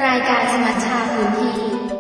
รายการสมัชชาพื้นที่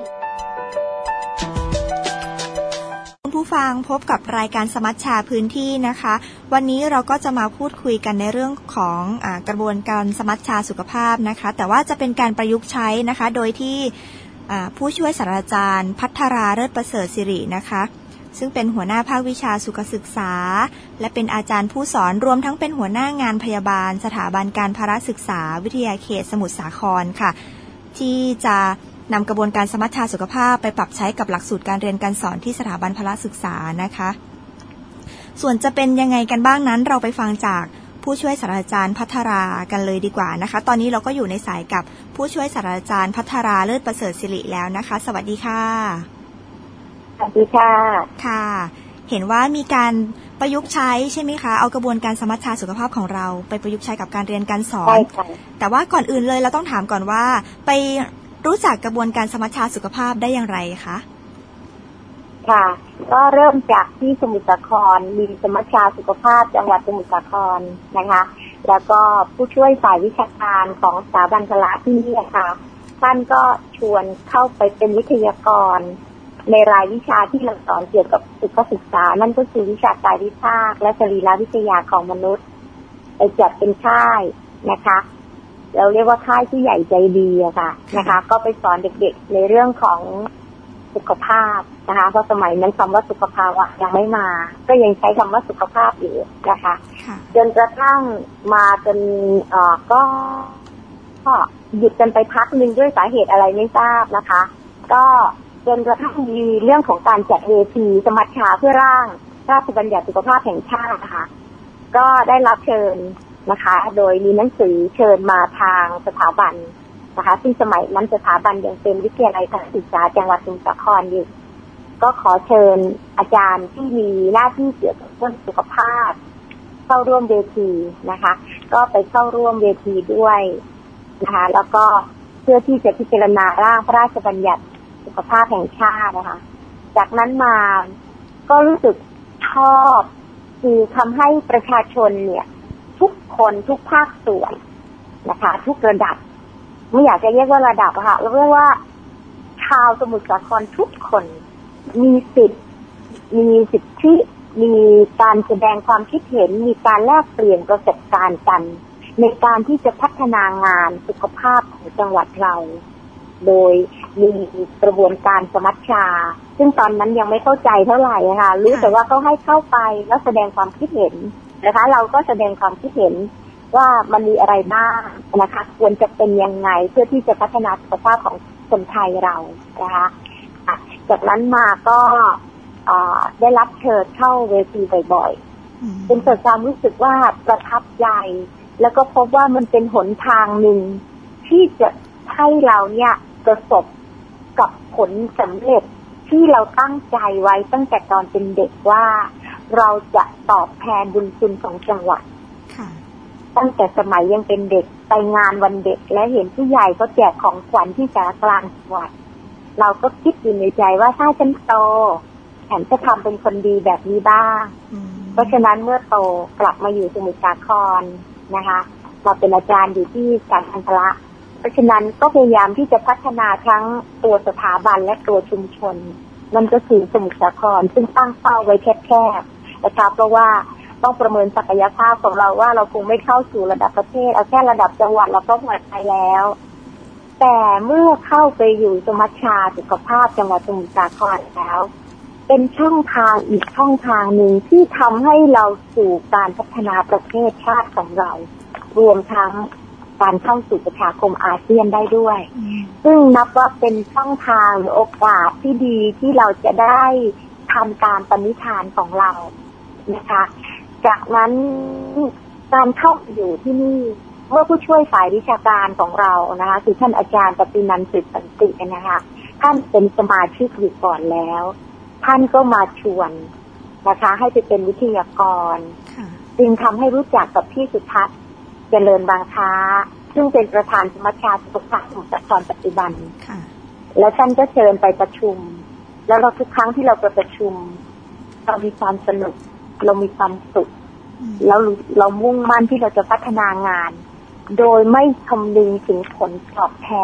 ผู้ฟังพบกับรายการสมัชชาพื้นที่นะคะวันนี้เราก็จะมาพูดคุยกันในเรื่องของกระบวนการสมัชชาสุขภาพนะคะแต่ว่าจะเป็นการประยุกต์ใช้นะคะโดยที่ผู้ช่วยศาสตราจารย์ภัทราเลิศประเสริฐศิรินะคะซึ่งเป็นหัวหน้าภาควิชาสุขศึกษาและเป็นอาจารย์ผู้สอนรวมทั้งเป็นหัวหน้างานพยาบาลสถาบันการพละศึกษาวิทยาเขตสมุทรสาครค่ะที่จะนำกระบวนการสมัชชาสุขภาพไปปรับใช้กับหลักสูตรการเรียนการสอนที่สถาบันพละศึกษานะคะส่วนจะเป็นยังไงกันบ้างนั้นเราไปฟังจากผู้ช่วยศาสตราจารย์ภัทรากันเลยดีกว่านะคะตอนนี้เราก็อยู่ในสายกับผู้ช่วยศาสตราจารย์ภัทราเลิศประเสริฐศิริแล้วนะคะสวัสดีค่ะสวัสดีค่ะค่ะเห็นว่ามีการประยุกต์ใช้ใช่ไหมคะเอากระบวนการสมัชชาสุขภาพของเราไปประยุกต์ใช้กับการเรียนการสอนใช่ค่ะแต่ว่าก่อนอื่นเลยเราต้องถามก่อนว่าไปรู้จักกระบวนการสมัชชาสุขภาพได้อย่างไรคะค่ะก็เริ่มจากที่สมุทรสาครมีสมัชชาสุขภาพจังหวัดสมุทรสาครนะคะแล้วก็ผู้ช่วยฝ่ายวิชาการของสถาบันพละที่นี่ค่ะท่านก็ชวนเข้าไปเป็นวิทยากรในรายวิชาที่เราสอนเกี่ยวกับสุขศึกษานั่นก็คือวิชากายวิภาคและสรีรวิทยาของมนุษย์ไปจัดเป็นค่ายนะคะเราเรียกว่าค่ายที่ใหญ่ใจดีอะค่ะนะคะก็ไปสอนเด็กๆในเรื่องของสุขภาพนะคะเพราะสมัยนั้นคำว่าสุขภาวะยังไม่มาก็ยังใช้คำว่าสุขภาพอยู่นะคะจนกระทั่งมาจนก็หยุดกันไปพักนึงด้วยสาเหตุอะไรไม่ทราบนะคะก็จนกระทั่งมีเรื่องของการจัดเวทีสมัชชาเพื่อร่างพระราชบัญญัติสุขภาพแห่งชาตินะคะก็ได้รับเชิญนะคะโดยมีหนังสือเชิญมาทางสถาบันนะคะซึ่งสมัยนั้นสถาบันยังเป็นวิทยาลัยการศึกษาจังหวัดสมุทรสาครอยู่ก็ขอเชิญอาจารย์ที่มีหน้าที่เกี่ยวกับเรื่องสุขภาพเข้าร่วมเวทีนะคะก็ไปเข้าร่วมเวทีด้วยนะคะแล้วก็เพื่อที่จะพิจารณาร่างพระราชบัญญัติสุขภาพแห่งชาตินะคะจากนั้นมาก็รู้สึกชอบคือทำให้ประชาชนเนี่ยทุกคนทุกภาคส่วนนะคะทุกระดับไม่อยากจะเรียกว่าระดับค่ะเรียกว่าชาวสมุทรสาครทุกคนมีสิทธิมีการแสดงความคิดเห็นมีการแลกเปลี่ยนประสบการณ์กันในการที่จะพัฒนางานสุขภาพของจังหวัดเราโดยมีกระบวนการสมัชชาซึ่งตอนนั้นยังไม่เข้าใจเท่าไหร่ค่ะรู้แต่ว่าเขาให้เข้าไปแล้วแสดงความคิดเห็นนะคะเราก็แสดงความคิดเห็นว่ามันมีอะไรบ้างนะคะควรจะเป็นยังไงเพื่อที่จะพัฒนาสุขภาพของคนไทยเรานะคะจากนั้นมาก็ได้รับเชิญเข้าเวทีบ่อยๆเป็นเกิดความรู้สึกว่าประทับใจแล้วก็พบว่ามันเป็นหนทางหนึ่งที่จะให้เราเนี่ยประสบกับผลสำเร็จที่เราตั้งใจไว้ตั้งแต่ตอนเป็นเด็กว่าเราจะตอบแทนบุญคุณของจังหวัดตั้งแต่สมัยยังเป็นเด็กไปงานวันเด็กและเห็นผู้ใหญ่เขาแจกของขวัญที่สารกลางจังหวัดเราก็คิดอยู่ในใจว่าถ้าฉันโตฉันจะทำเป็นคนดีแบบนี้บ้างเพราะฉะนั้นเมื่อโตกลับมาอยู่สมุทรสาครนะคะมาเป็นอาจารย์อยู่ที่การพันธละเพราะฉะนั้นก็พยายามที่จะพัฒนาทั้งตัวสถาบันและตัวชุมชนนั่นก็คือสมุทรสาครซึ่งตั้งเป้าไว้แคบๆนะคะเพราะว่าต้องประเมินศักยภาพของเราว่าเราคงไม่เข้าสู่ระดับประเทศเอาแค่ระดับจังหวัดเราก็หมดไปแล้วแต่เมื่อเข้าไปอยู่สมัชชาสุขภาพจังหวัดสมุทรสาครแล้วเป็นช่องทางอีกช่องทางหนึ่งที่ทำให้เราสู่การพัฒนาประเทศชาติของเรารวมทั้งการเข้าสู่ประชาคมอาเซียนได้ด้วยซึ่งนับว่าเป็นช่องทางหรือโอกาสที่ดีที่เราจะได้ทำตามปณิธานของเรานะคะจากนั้นการเข้าอยู่ที่นี่เมื่อผู้ช่วยฝ่ายวิชาการของเรานะคะคือท่านอาจารย์ปฏินันท์ สืบสันตินะคะท่านเป็นสมาชิกอยู่ก่อนแล้วท่านก็มาชวนนะคะให้ไปเป็นวิทยากรจึงทำให้รู้จักกับพี่สุทัศน์เจริญบางค้าซึ่งเป็นประธานสมัชชาสุขภาพสมุทรสาครปัจจุบันแล้วท่านก็เชิญไปประชุมแล้วเราทุกครั้งที่เราไปประชุมเรามีความสนุกเรามีความสุขแล้วเรามุ่งมั่นที่เราจะพัฒนางานโดยไม่คำนึงถึงผลตอบแทน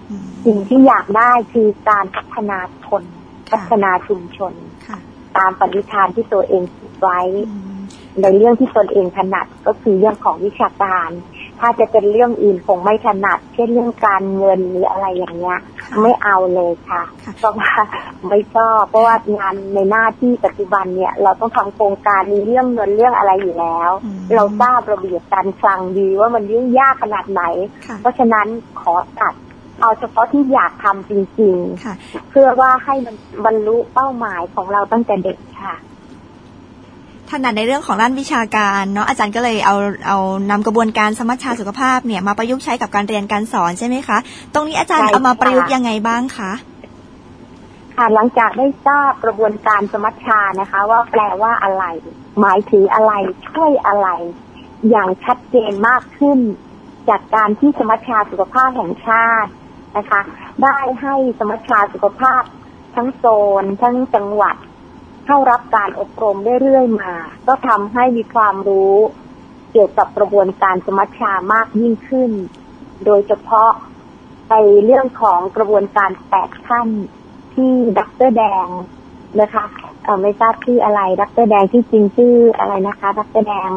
สิ่งที่อยากได้คือการพัฒนาคนพัฒนาชุมชนตามปณิธานที่ตัวเองคิดไว้ในเรื่องที่ตนเองถนัดก็คือเรื่องของวิชาการถ้าจะเป็นเรื่องอื่นคงไม่ถนัดเช่นเรื่องการเงินหรืออะไรอย่างเงี้ยไม่เอาเลยค่ะเพราะว่าไม่ชอบเพราะว่างานในหน้าที่ปัจจุบันเนี่ยเราต้องทำโครงการมีเรื่องเงินเรื่องอะไรอยู่แล้วเราทราบระเบียบการคลังดีว่ามันยุ่งยากขนาดไหนเพราะฉะนั้นขอตัดเอาเฉพาะที่อยากทำจริงๆเพื่อว่าให้มันบรรลุเป้าหมายของเราตั้งแต่เด็กค่ะถนัดในเรื่องของด้านวิชาการเนาะอาจารย์ก็เลยเอานำกระบวนการสมัชชาสุขภาพเนี่ยมาประยุกต์ใช้กับการเรียนการสอนใช่ไหมคะตรงนี้อาจารย์เอามาประยุกต์ยังไงบ้างคะค่ะหลังจากได้ทราบกระบวนการสมัชชานะคะว่าแปลว่าอะไรหมายถึงอะไรช่วยอะไรอย่างชัดเจนมากขึ้นจากการที่สมัชชาสุขภาพแห่งชาตินะคะได้ให้สมัชชาสุขภาพทั้งโซนทั้งจังหวัดเข้ารับการอบรมเรื่อยๆมาก็ทำให้มีความรู้เกี่ยวกับกระบวนการสมัชชามากยิ่งขึ้นโดยเฉพาะในเรื่องของกระบวนการ8ขั้นที่ดร.แดงนะคะไม่ทราบชื่ออะไรดร.แดงที่จริงชื่ออะไรนะคะดร.แดง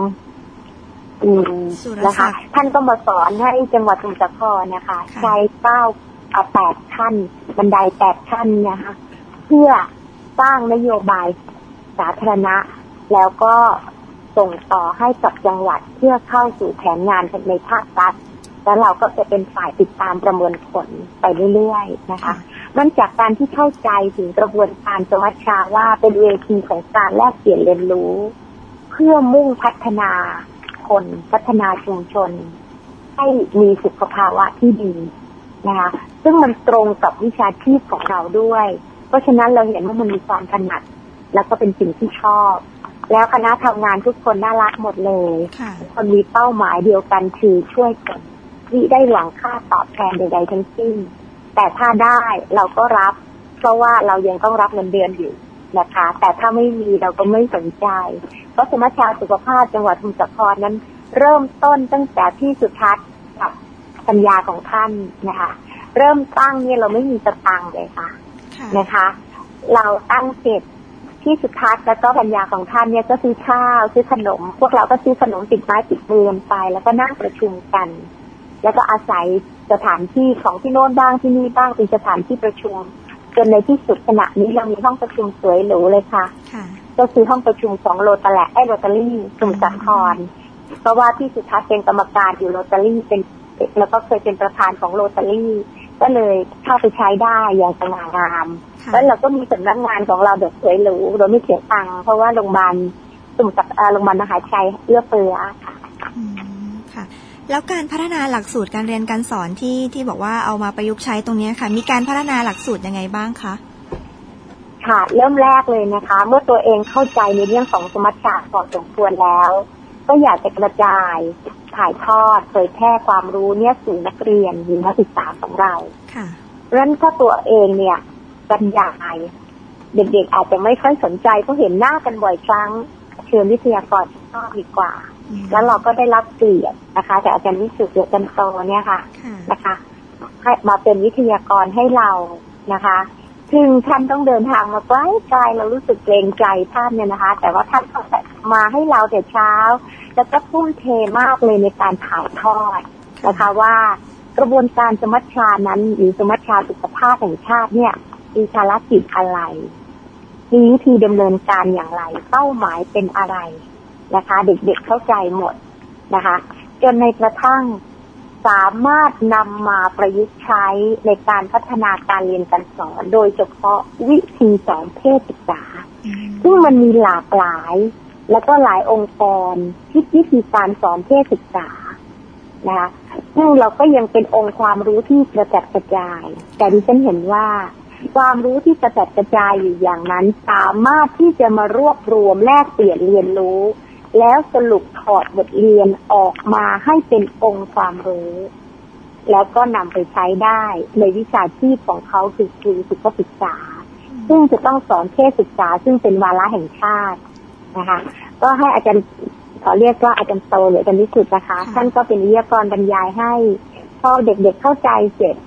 นะคะท่านก็มาสอนให้จังหวัดสมุทรสาครนะคะใช้8ขั้นบันได8ขั้นนะคะเพื่อสร้างนโยบายสาธารณะแล้วก็ส่งต่อให้กับจังหวัดเพื่อเข้าสู่แผนงานในภาครัฐแล้วเราก็จะเป็นฝ่ายติดตามประเมินผลไปเรื่อยๆนะคะมันจากการที่เข้าใจถึงกระบวนการสมัชชาว่าเป็นเวทีของการแลกเปลี่ยนเรียนรู้เพื่อมุ่งพัฒนาคนพัฒนาชุมชนให้มีสุขภาวะที่ดีนะคะซึ่งมันตรงกับวิชาชีพของเราด้วยเพราะฉะนั้นเราเห็นว่ามันมีความถนัดแล้วก็เป็นสิ่งที่ชอบแล้วคณะทำงานทุกคนน่ารักหมดเลยคนมีเป้าหมายเดียวกันคือช่วยคนที่ได้หวังค่าตอบแทนใดๆทั้งสิ้นแต่ถ้าได้เราก็รับเพราะว่าเรายังต้องรับเงินเดือนอยู่นะคะแต่ถ้าไม่มีเราก็ไม่สนใจเพราะสมัชชาสุขภาพจังหวัดสมุทรสาครนั้นเริ่มต้นตั้งแต่ที่สุทัศน์กับปัญญาของท่านนะคะเริ่มตั้งเนี่ยเราไม่มีสตางค์เลยค่ะนะคะเราตั้งเสร็จที่สุทัศน์แล้วก็ปัญญาของท่านเนี่ยก็ซื้อข้าวซื้อขนมพวกเราก็ซื้อขนมติดไม้ติดมือไปแล้วก็นั่งประชุมกันแล้วก็อาศัยสถานที่ของที่โน่นบ้างที่นี่บ้างเป็นสถานที่ประชุมจนในที่สุดขณะนี้เรามีห้องประชุมสวยหรูเลยค่ะก็คือห้องประชุมของโรตารี่สมุทรสาครเพราะว่าที่สุทัศน์เป็นกรรมการอยู่โรตารี่เป็นแล้วก็เคยเป็นประธานของโรตารี่ก็เลยเข้าไปใช้ได้อย่างสง่างามแล้วเราก็มีสำนักงานของเราแบบสวยหรูโดยไม่เสียตังค์เพราะว่าโรงพยาบาลโรงพยาบาลมหาชัยเอื้อเฟื้อค่ะค่ะแล้วการพัฒนาหลักสูตรการเรียนการสอนที่บอกว่าเอามาประยุกต์ใช้ตรงนี้ค่ะมีการพัฒนาหลักสูตรยังไงบ้างคะค่ะเริ่มแรกเลยนะคะเมื่อตัวเองเข้าใจในเรื่องของสมัชชาพอสมควรแล้วก็อยากจะกระจายถ่ายทอดเผยแพร่ความรู้เนี่ยสู่นักเรียนหรือนักศึกษาของเราค่ะเพราะฉะนั้นถ้าตัวเองเนี่ยบรรยายเด็กๆอาจจะไม่ค่อยสนใจเพราะเห็นหน้ากันบ่อยครั้งเชิญวิทยากรชอบดีกว่าแล้วเราก็ได้รับเกียรตินะคะจากอาจารย์วิสุทธิ์จันโตเนี่ยค่ะนะคะให้มาเป็นวิทยากรให้เรานะคะซึ่งท่านต้องเดินทางมาไกลๆเรารู้สึกเกรงใจท่านเนี่ยนะคะแต่ว่าท่านก็มาให้เราแต่เช้าแล้วก็ทุ่มเทมากเลยในการถ่ายทอดนะคะว่ากระบวนการสมัชชานั้นหรือสมัชชาสุขภาพแห่งชาติเนี่ยมีภารกิจอะไรมีวิธีดำเนินการอย่างไรเป้าหมายเป็นอะไรนะคะเด็กๆเข้าใจหมดนะคะจนในกระทั่งสามารถนำมาประยุกต์ใช้ในการพัฒนาการเรียนการสอนโดยเฉพาะวิธีสอนเพศศึกษาซึ่งมันมีหลากหลายแล้วก็หลายองค์กรที่วิธีการสอนเพศศึกษานะคะซึ่งเราก็ยังเป็นองค์ความรู้ที่กระจัดกระจายแต่ดิฉันเห็นว่าความรู้ที่กระจัดกระจายอยู่อย่างนั้นสามารถที่จะมารวบรวมแลกเปลี่ยนเรียนรู้แล้วสรุปถอดบทเรียนออกมาให้เป็นองค์ความรู้แล้วก็นำไปใช้ได้ในวิชาชีพของเขาคือครูสุขศึกษาซึ่งจะต้องสอนเพศศึกษาซึ่งเป็นวาระแห่งชาตินะคะก็ให้อาจารย์ขอเรียกว่าอาจารย์โตหรืออาจารย์วิสุทธิ์นะคะท่านก็เป็นวิทยากรบรรยายให้พอเด็กๆเข้าใจเสร็จท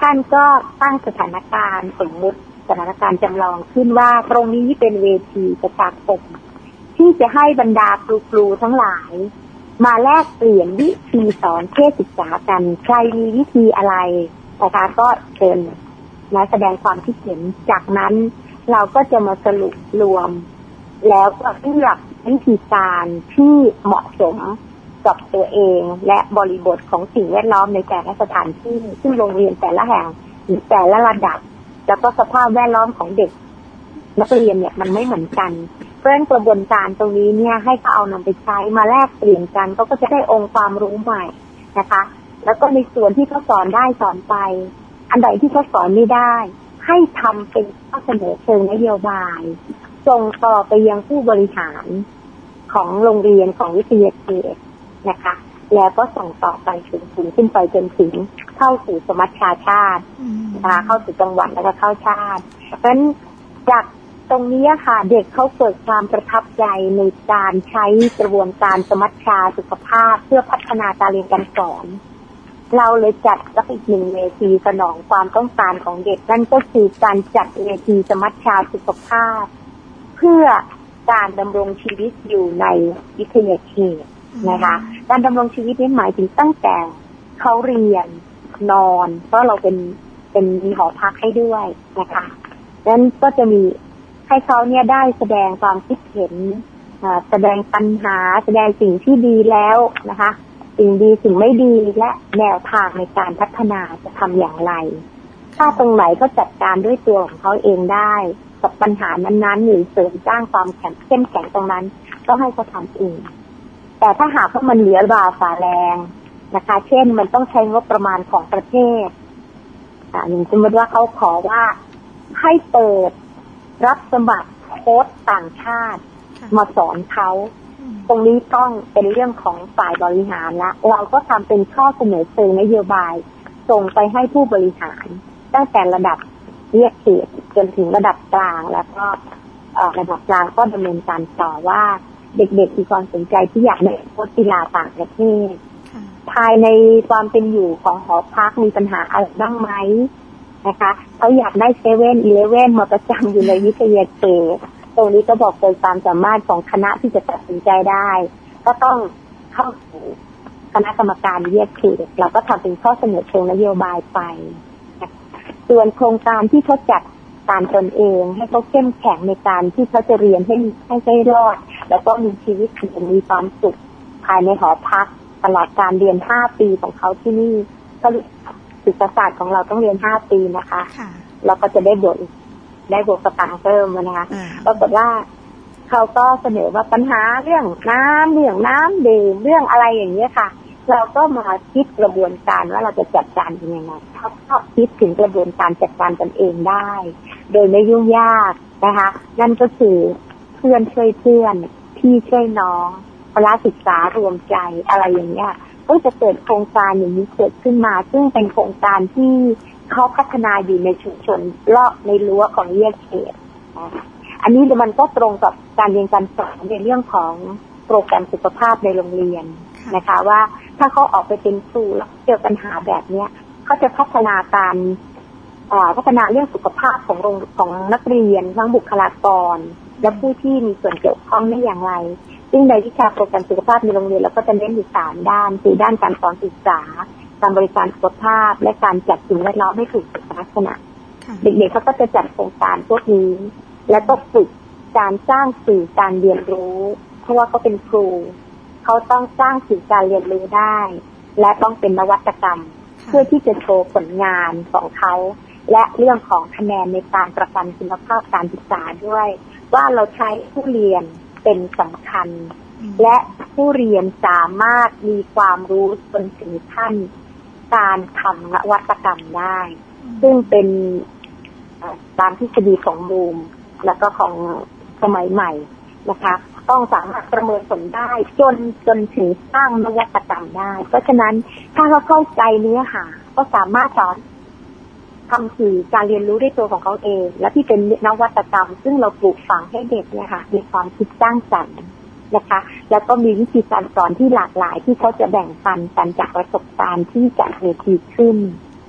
ท่านก็ตั้งสถานการณ์สมมุติสถานการณ์จำลองขึ้นว่าตรงนี้เป็นเวทีประชาคมที่จะให้บรรดาครูทั้งหลายมาแลกเปลี่ยนวิธีสอนเทศศึกษากันใครมีวิธีอะไรนะคะก็เชิญมาแสดงความคิดเห็นจากนั้นเราก็จะมาสรุปรวมแล้วก็เลือกวิธีการที่เหมาะสมกับตัวเองและบริบทของสิ่งแวดล้อมในแต่ละสถานที่ซึ่งโรงเรียนแต่ละแห่งหรือแต่ละระดับแล้วก็สภาพแวดล้อมของเด็กนักเรียนเนี่ยมันไม่เหมือนกันเพราะฉะนั้นกระบวนการตรงนี้เนี่ยให้เขาเอานำไปใช้มาแลกเปลี่ยนกันเขาก็จะได้องค์ความรู้ใหม่นะคะแล้วก็ในส่วนที่เขาสอนได้สอนไปอันใดที่เขาสอนไม่ได้ให้ทำเป็นข้อเสนอเชิงนโยบายส่งต่อไปยังผู้บริหารของโรงเรียนของวิทยาเขตนะคะแล้วก็ส่งต่อไปถึงขึ้นไปจนถึงเข้าสู่สมัชชาชาตินะคะเข้าสู่จังหวัดแล้วก็เข้าชาติเพราะฉะนั้นจากตรงนี้ค่ะเด็กเขาเกิดความประทับใจในการใช้กระบวนการสมัชชาสุขภาพเพื่อพัฒนาการเรียนการสอนเราเลยจัดอีกหนึ่งเวทีสนองความต้องการของเด็กนั่นก็คือการจัดเวทีสมัชชาสุขภาพเพื่อการดำรงชีวิตอยู่ในวิทยาเขตนะคะการดำรงชีวิตนี้หมายถึงตั้งแต่เขาเรียนนอนเพราะเราเป็นมีหอพักให้ด้วยนะคะนั้นก็จะมีให้เขาเนี่ยได้แสดงความคิดเห็นแสดงปัญหาแสดงสิ่งที่ดีแล้วนะคะสิ่งดีสิ่งไม่ดีและแนวทางในการพัฒนาจะทำอย่างไรถ้าตรงไหนเขาจัดการด้วยตัวของเขาเองได้กับปัญหานั้นๆหรือเสริมสร้างความเข้มแข็งตรงนั้นต้องให้เขาทำเองแต่ถ้าหากว่ามันเหลือบาฝ่าแรงนะคะเช่นมันต้องใช้งบประมาณของประเทศอย่างสมมติว่าเขาขอว่าให้เปิดรับสมัครโค้ชต่างชาติมาสอนเขาตรงนี้ต้องเป็นเรื่องของฝ่ายบริหารละเราก็ทำเป็นข้อเสนอเชิงนโยบายส่งไปให้ผู้บริหารตั้งแต่ระดับเรียกเขตจนถึงระดับกลางแล้วก็ระดับกลางก็ดำเนินการต่อว่าเด็กๆมีความสนใจที่อยากได้โค้ชกีฬาต่างประเทศภายในความเป็นอยู่ของหอพักมีปัญหาอะไรบ้างไหมนะคะเขาอยากได้7-11มาประจำอยู่ในวิทยาเขตตรงนี้ก็บอกเป็นความสามารถของคณะที่จะตัดสินใจได้ก็ต้องเข้าสู่คณะกรรมการวิทยาเขตเราก็ทำเป็นข้อเสนอเชิงนโยบายไปส่วนโครงการที่เขาจัดการตนเองให้เขาเข้มแข็งในการที่เขาจะเรียนให้ได้รอดแล้วก็มีชีวิตอย่างมีความสุขภายในหอพักตลอดการเรียน5 ปีของเขาที่นี่ก็ศึกษาศาสตร์ของเราต้องเรียน5 ปีนะคะเราก็จะได้บวกสตางค์เพิ่มนะคะปรากฏว่าเขาก็เสนอว่าปัญหาเรื่องน้ำดื่มเรื่องอะไรอย่างเงี้ยค่ะเราก็มาคิดกระบวนการว่าเราจะจัดการยังไงเขาก็คิดถึงกระบวนการจัดการตนเองได้โดยไม่ยุ่งยากนะคะนั่นก็คือเพื่อนช่วยเพื่อนพี่ช่วยน้องพละศึกษารวมใจอะไรอย่างเงี้ยก็จะเกิดโครงการอย่างนี้เกิดขึ้นมาซึ่งเป็นโครงการที่เขาพัฒนาอยู่ในชุมชนเลาะในรั้วของวิทยาเขตอันนี้มันก็ตรงกับการเรียนการสอนในเรื่องของโปรแกรมสุขภาพในโรงเรียนนะคะว่าถ้าเขาออกไปเป็นครูแล้วเจอปัญหาแบบเนี้ยเขาจะพัฒนาเรื่องสุขภาพของนักเรียนทั้งบุคลากรและผู้ที่มีส่วนเกี่ยวข้องได้อย่างไรซึ่งในวิชาโปรแกรมสุขภาพในโรงเรียนเราก็จะเน้นอยู่3 ด้านคือด้านการสอนศึกษาการบริการสุขภาพและการจัดสิ่งแวดล้อมให้ถูกสุขลักษณะเด็กๆเขาก็จะจัดโครงการพวกนี้แล้วก็ฝึกการสร้างสื่อการเรียนรู้เพราะว่าเขาเป็นครูเขาต้องสร้างสื่อการเรียนรู้ได้และต้องเป็นนวัตกรรมเพื่อที่จะโชว์ผลงานของเขาและเรื่องของคะแนนในการประกันคุณภาพการศึกษาด้วยว่าเราใช้ผู้เรียนเป็นสำคัญและผู้เรียนสามารถมีความรู้จนถึงขั้นการทำนวัตกรรมได้ซึ่งเป็นตามทฤษฎีของบูมแล้วก็ของสมัยใหม่นะคะต้องสามารถประเมินผลได้จนถึงสร้างนวัตกรรมได้เพราะฉะนั้นถ้าเขาเข้าใจเนื้อหาก็สามารถสอนทำสื่อการเรียนรู้ด้วยตัวของเขาเองและที่เป็นนวัตกรรมซึ่งเราปลูกฝังให้เด็กเนี่ยค่ะมีความคิดสร้างสรรค์นะคะแล้วก็มีวิธีการสอนที่หลากหลายที่เขาจะแบ่งปันกันจากประสบการณ์ที่จะเกิดขึ้น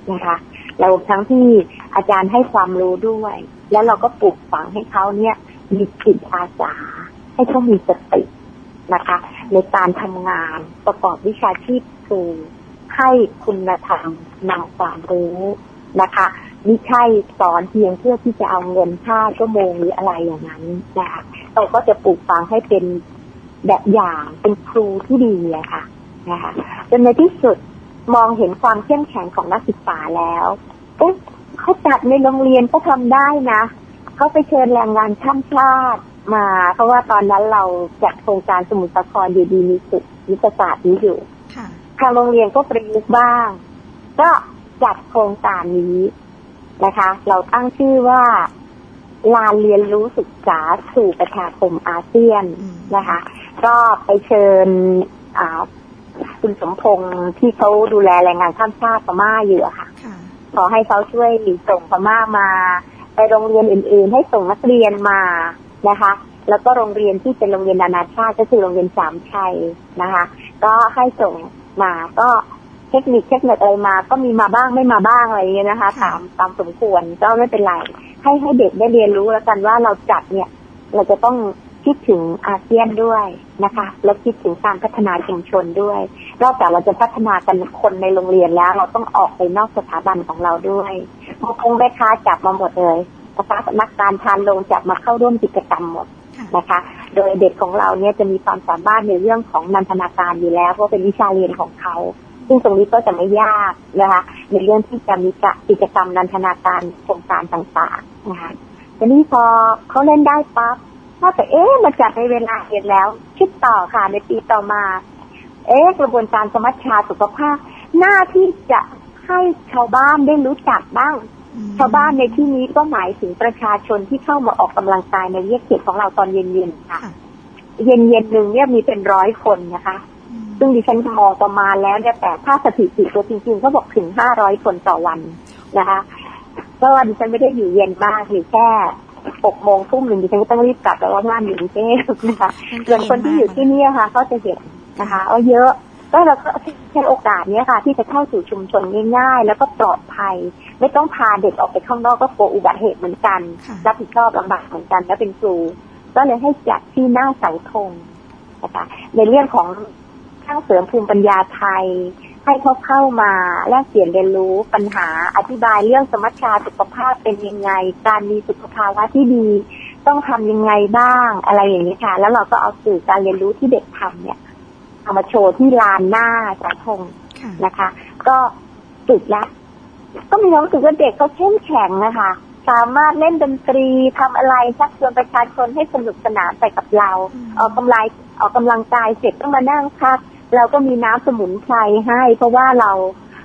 นะคะเราทั้งที่อาจารย์ให้ความรู้ด้วยแล้วเราก็ปลูกฝังให้เขาเนี่ยมีจิตอาสาให้เขามีสตินะคะในการทำงานประกอบวิชาชีพครูให้คุณธรรมนำความรู้นะคะไม่ใช่สอนเพียงเพื่อที่จะเอาเงินค่าชั่วโมงหรืออะไรอย่างนั้นนะคะเราก็จะปลูกฝังให้เป็นแบบอย่างเป็นครูที่ดีอะค่ะนะคะจนในที่สุดมองเห็นความเข้มแข็งของนักศึกษาแล้วเขาจัดในโรงเรียนก็ทำได้นะเขาไปเชิญแรงงานข้ามชาติมาเพราะว่าตอนนั้นเราจัดโครงการสมุทรสาครดีมีสุขวิทยาศาสตร์นี้อยู่ทางโรงเรียนก็ประยุกต์บ้างก็จัดโครงการนี้นะคะเราตั้งชื่อว่าลานเรียนรู้ศึกษาสู่ประชาคมอาเซียนนะคะก็ไปเชิญคุณสมพงษ์ที่เขาดูแลแรงงานข้ามชาติพม่าอยู่ค่ะขอให้เขาช่วยส่งพม่ามาไปโรงเรียนอื่นๆให้ส่งนักเรียนมานะคะแล้วก็โรงเรียนที่เป็นโรงเรียนนานาชาติก็คือโรงเรียนสามชัยนะคะก็ให้ส่งมาก็เทคนิคอะไรมาก็มีมาบ้างไม่มาบ้างอะไรอย่างเงี้ยนะคะตามสมควรก็ไม่เป็นไรให้เด็กได้เรียนรู้แล้วกันว่าเราจัดเนี่ยเราจะต้องคิดถึงอาเซียนด้วยนะคะแล้วคิดถึงการพัฒนาชุมชนด้วยนอกจากเราจะพัฒนากันคนในโรงเรียนแล้วเราต้องออกไปนอกสถาบันของเราด้วยคงได้ค้าจับมาหมดเลยนะคะนักการทานลงจับมาเข้าร่วมกิจกรรมหมดนะคะโดยเด็กของเราเนี่ยจะมีความสามารถในเรื่องของนันทนาการอยู่แล้วเพราะเป็นวิชาเรียนของเขาซึ่งตรงนี้ก็จะไม่ยากนะคะในเรื่องที่จะมีกิจกรรมนันทนาการโครงการต่างๆนะคะทีนี้พอเขาเล่นได้ปั๊บก็แต่มาจัดในเวลาเรียนแล้วคิดต่อค่ะในปีต่อมากระบวนการสมัชชาสุขภาพหน้าที่จะให้ชาวบ้านได้รู้จักบ้างชาวบ้านในที่นี้ก็หมายถึงประชาชนที่เข้ามาออกกำลังกายในเรียกเขตของเราตอนเย็นๆค่ะเย็นหนึ่งเนี่ยมีเป็น100 คนนะคะซึ่งดิฉันมองประมาณแล้วเนี่ยแต่ถ้าสถิติตัวจริงๆเขาบอกถึง500 คนต่อวันนะคะก็ดิฉันไม่ได้อยู่เย็นมากอยู่แค่6 โมงทุ่มหนึ่งดิฉันก็ต้องรีบกลับแล้วว่างานอยู่กรุงเทพนะคะส่วนคนที่อยู่ที่นี่ค่ะก็จะเห็นนะคะเยอะก็เราก็ใช้โอกาสนี้ค่ะที่จะเข้าสู่ชุมชนง่ายๆแล้วก็ปลอดภัยไม่ต้องพาเด็กออกไปข้างนอกก็กลัวอุบัติเหตุเหมือนกันรับผิดชอบลำบากเหมือนกันและเป็นครูก็เลยให้จัดที่หน้าเสาธงนะคะในเรื่องของสร้างเสริมภูมิปัญญาไทยให้เขาเข้ามาแลกเปลี่ยนเรียนรู้ปัญหาอธิบายเรื่องสมัชชาสุขภาพเป็นยังไงการมีสุขภาวะที่ดีต้องทำยังไงบ้างอะไรอย่างนี้ค่ะแล้วเราก็เอาสื่อการเรียนรู้ที่เด็กทำเนี่ยเอามาโชว์ที่ลานหน้าเสาธงนะคะก็จุดแล้วก็มีความรู้สึกว่าเด็กเขาเข้มแข็งนะคะสามารถเล่นดนตรีทำอะไรชักชวนประชาชนให้สนุกสนานไปกับเราออกกำลังกายเสร็จต้องมานั่งพักเราก็มีน้ำสมุนไพรให้เพราะว่าเรา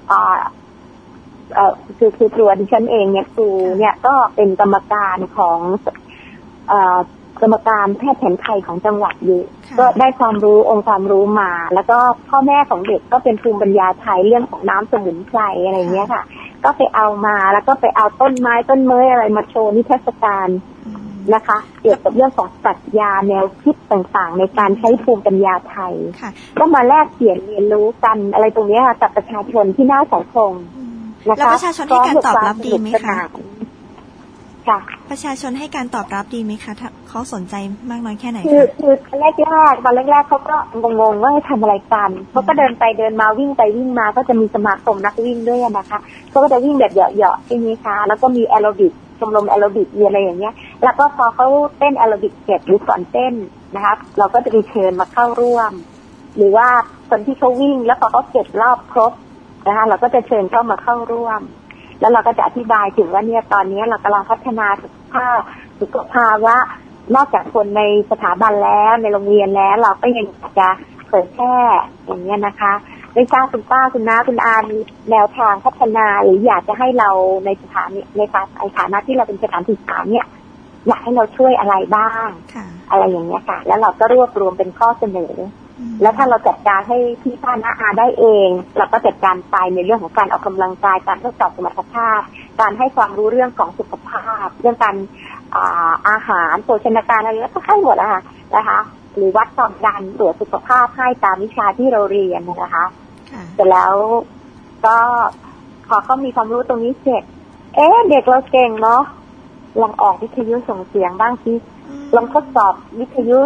คือตัวดิฉันเองเนี่ยครูเนี่ยก็เป็นกรรมการของกรรมการแพทย์แผนไทยของจังหวัดอยู่ก็ได้ความรู้องค์ความรู้มาแล้วก็พ่อแม่ของเด็กก็เป็นภูมิปัญญาไทยเรื่องของน้ำสมุนไพรอะไรเงี้ยค่ะก็ไปเอามาแล้วก็ไปเอาต้นไม้ต้นเมยอะไรมาโชว์นิทรรศการนะคะเกี่ยวกับเรื่องของปรัชญาแนวคิดต่างๆในการใช้ภูมิปัญญาไทยก็มาแลกเปลี่ยนเรียนรู้กันอะไรตรงนี้ค่ะกับประชาชนที่หน้าเสาธงนะคะแล้วประชาชนให้การตอบรับดีไหมคะค่ะประชาชนให้การตอบรับดีไหมคะเขาสนใจมากน้อยแค่ไหนคือตอนแรกเขาก็งงๆว่าให้ทำอะไรกันเขาก็เดินไปเดินมาวิ่งไปวิ่งมาก็จะมีสมาคมนักวิ่งด้วยนะคะเขาก็จะวิ่งแบบเหยาะๆใช่ไหมคะแล้วก็มีแอโรบิกชมรมแอโรบิกมีอะไรอย่างเงี้ยแล้วก็พอเขาเต้นแอโรบิกเสร็จหรือก่อนเต้นนะคะเราก็จะมีเชิญมาเข้าร่วมหรือว่าคนที่เขาวิ่งแล้วพอเขาเก็บรอบครบนะคะเราก็จะเชิญเข้ามาเข้าร่วมแล้วเราก็จะอธิบายถึงว่าเนี่ยตอนนี้เรากำลังพัฒนาสุขภาวะนอกจากคนในสถาบันแล้วในโรงเรียนแล้วเราก็ยังจะเผยแพร่อย่างเงี้ยนะคะไม่ทราบคุณป้าคุณน้าคุณอามีแนวทางพัฒนาหรืออยากจะให้เราในฐานะที่เราเป็นสถานศึกษาเนี่ยอยากให้เราช่วยอะไรบ้างอะไรอย่างเงี้ยค่ะแล้วเราก็รวบรวมเป็นข้อเสนอแล้วถ้าเราจัดการให้พี่ป้าน้าอาได้เองเราก็จัดการไปในเรื่องของการออกกำลังกายการทดสอบสมรรถภาพการให้ความรู้เรื่องของสุขภาพเรื่องการอาหารโภชนาการอะไรก็ให้หมดนะคะหรือวัดความดันตรวจสุขภาพให้ตามวิชาที่เราเรียนนะคะเสร็จแล้วก็พอเขามีความรู้ตรงนี้เสร็จเด็กเราเก่งเนาะลองออกวิทยุส่งเสียงบ้างสิลองทดสอบวิทยุ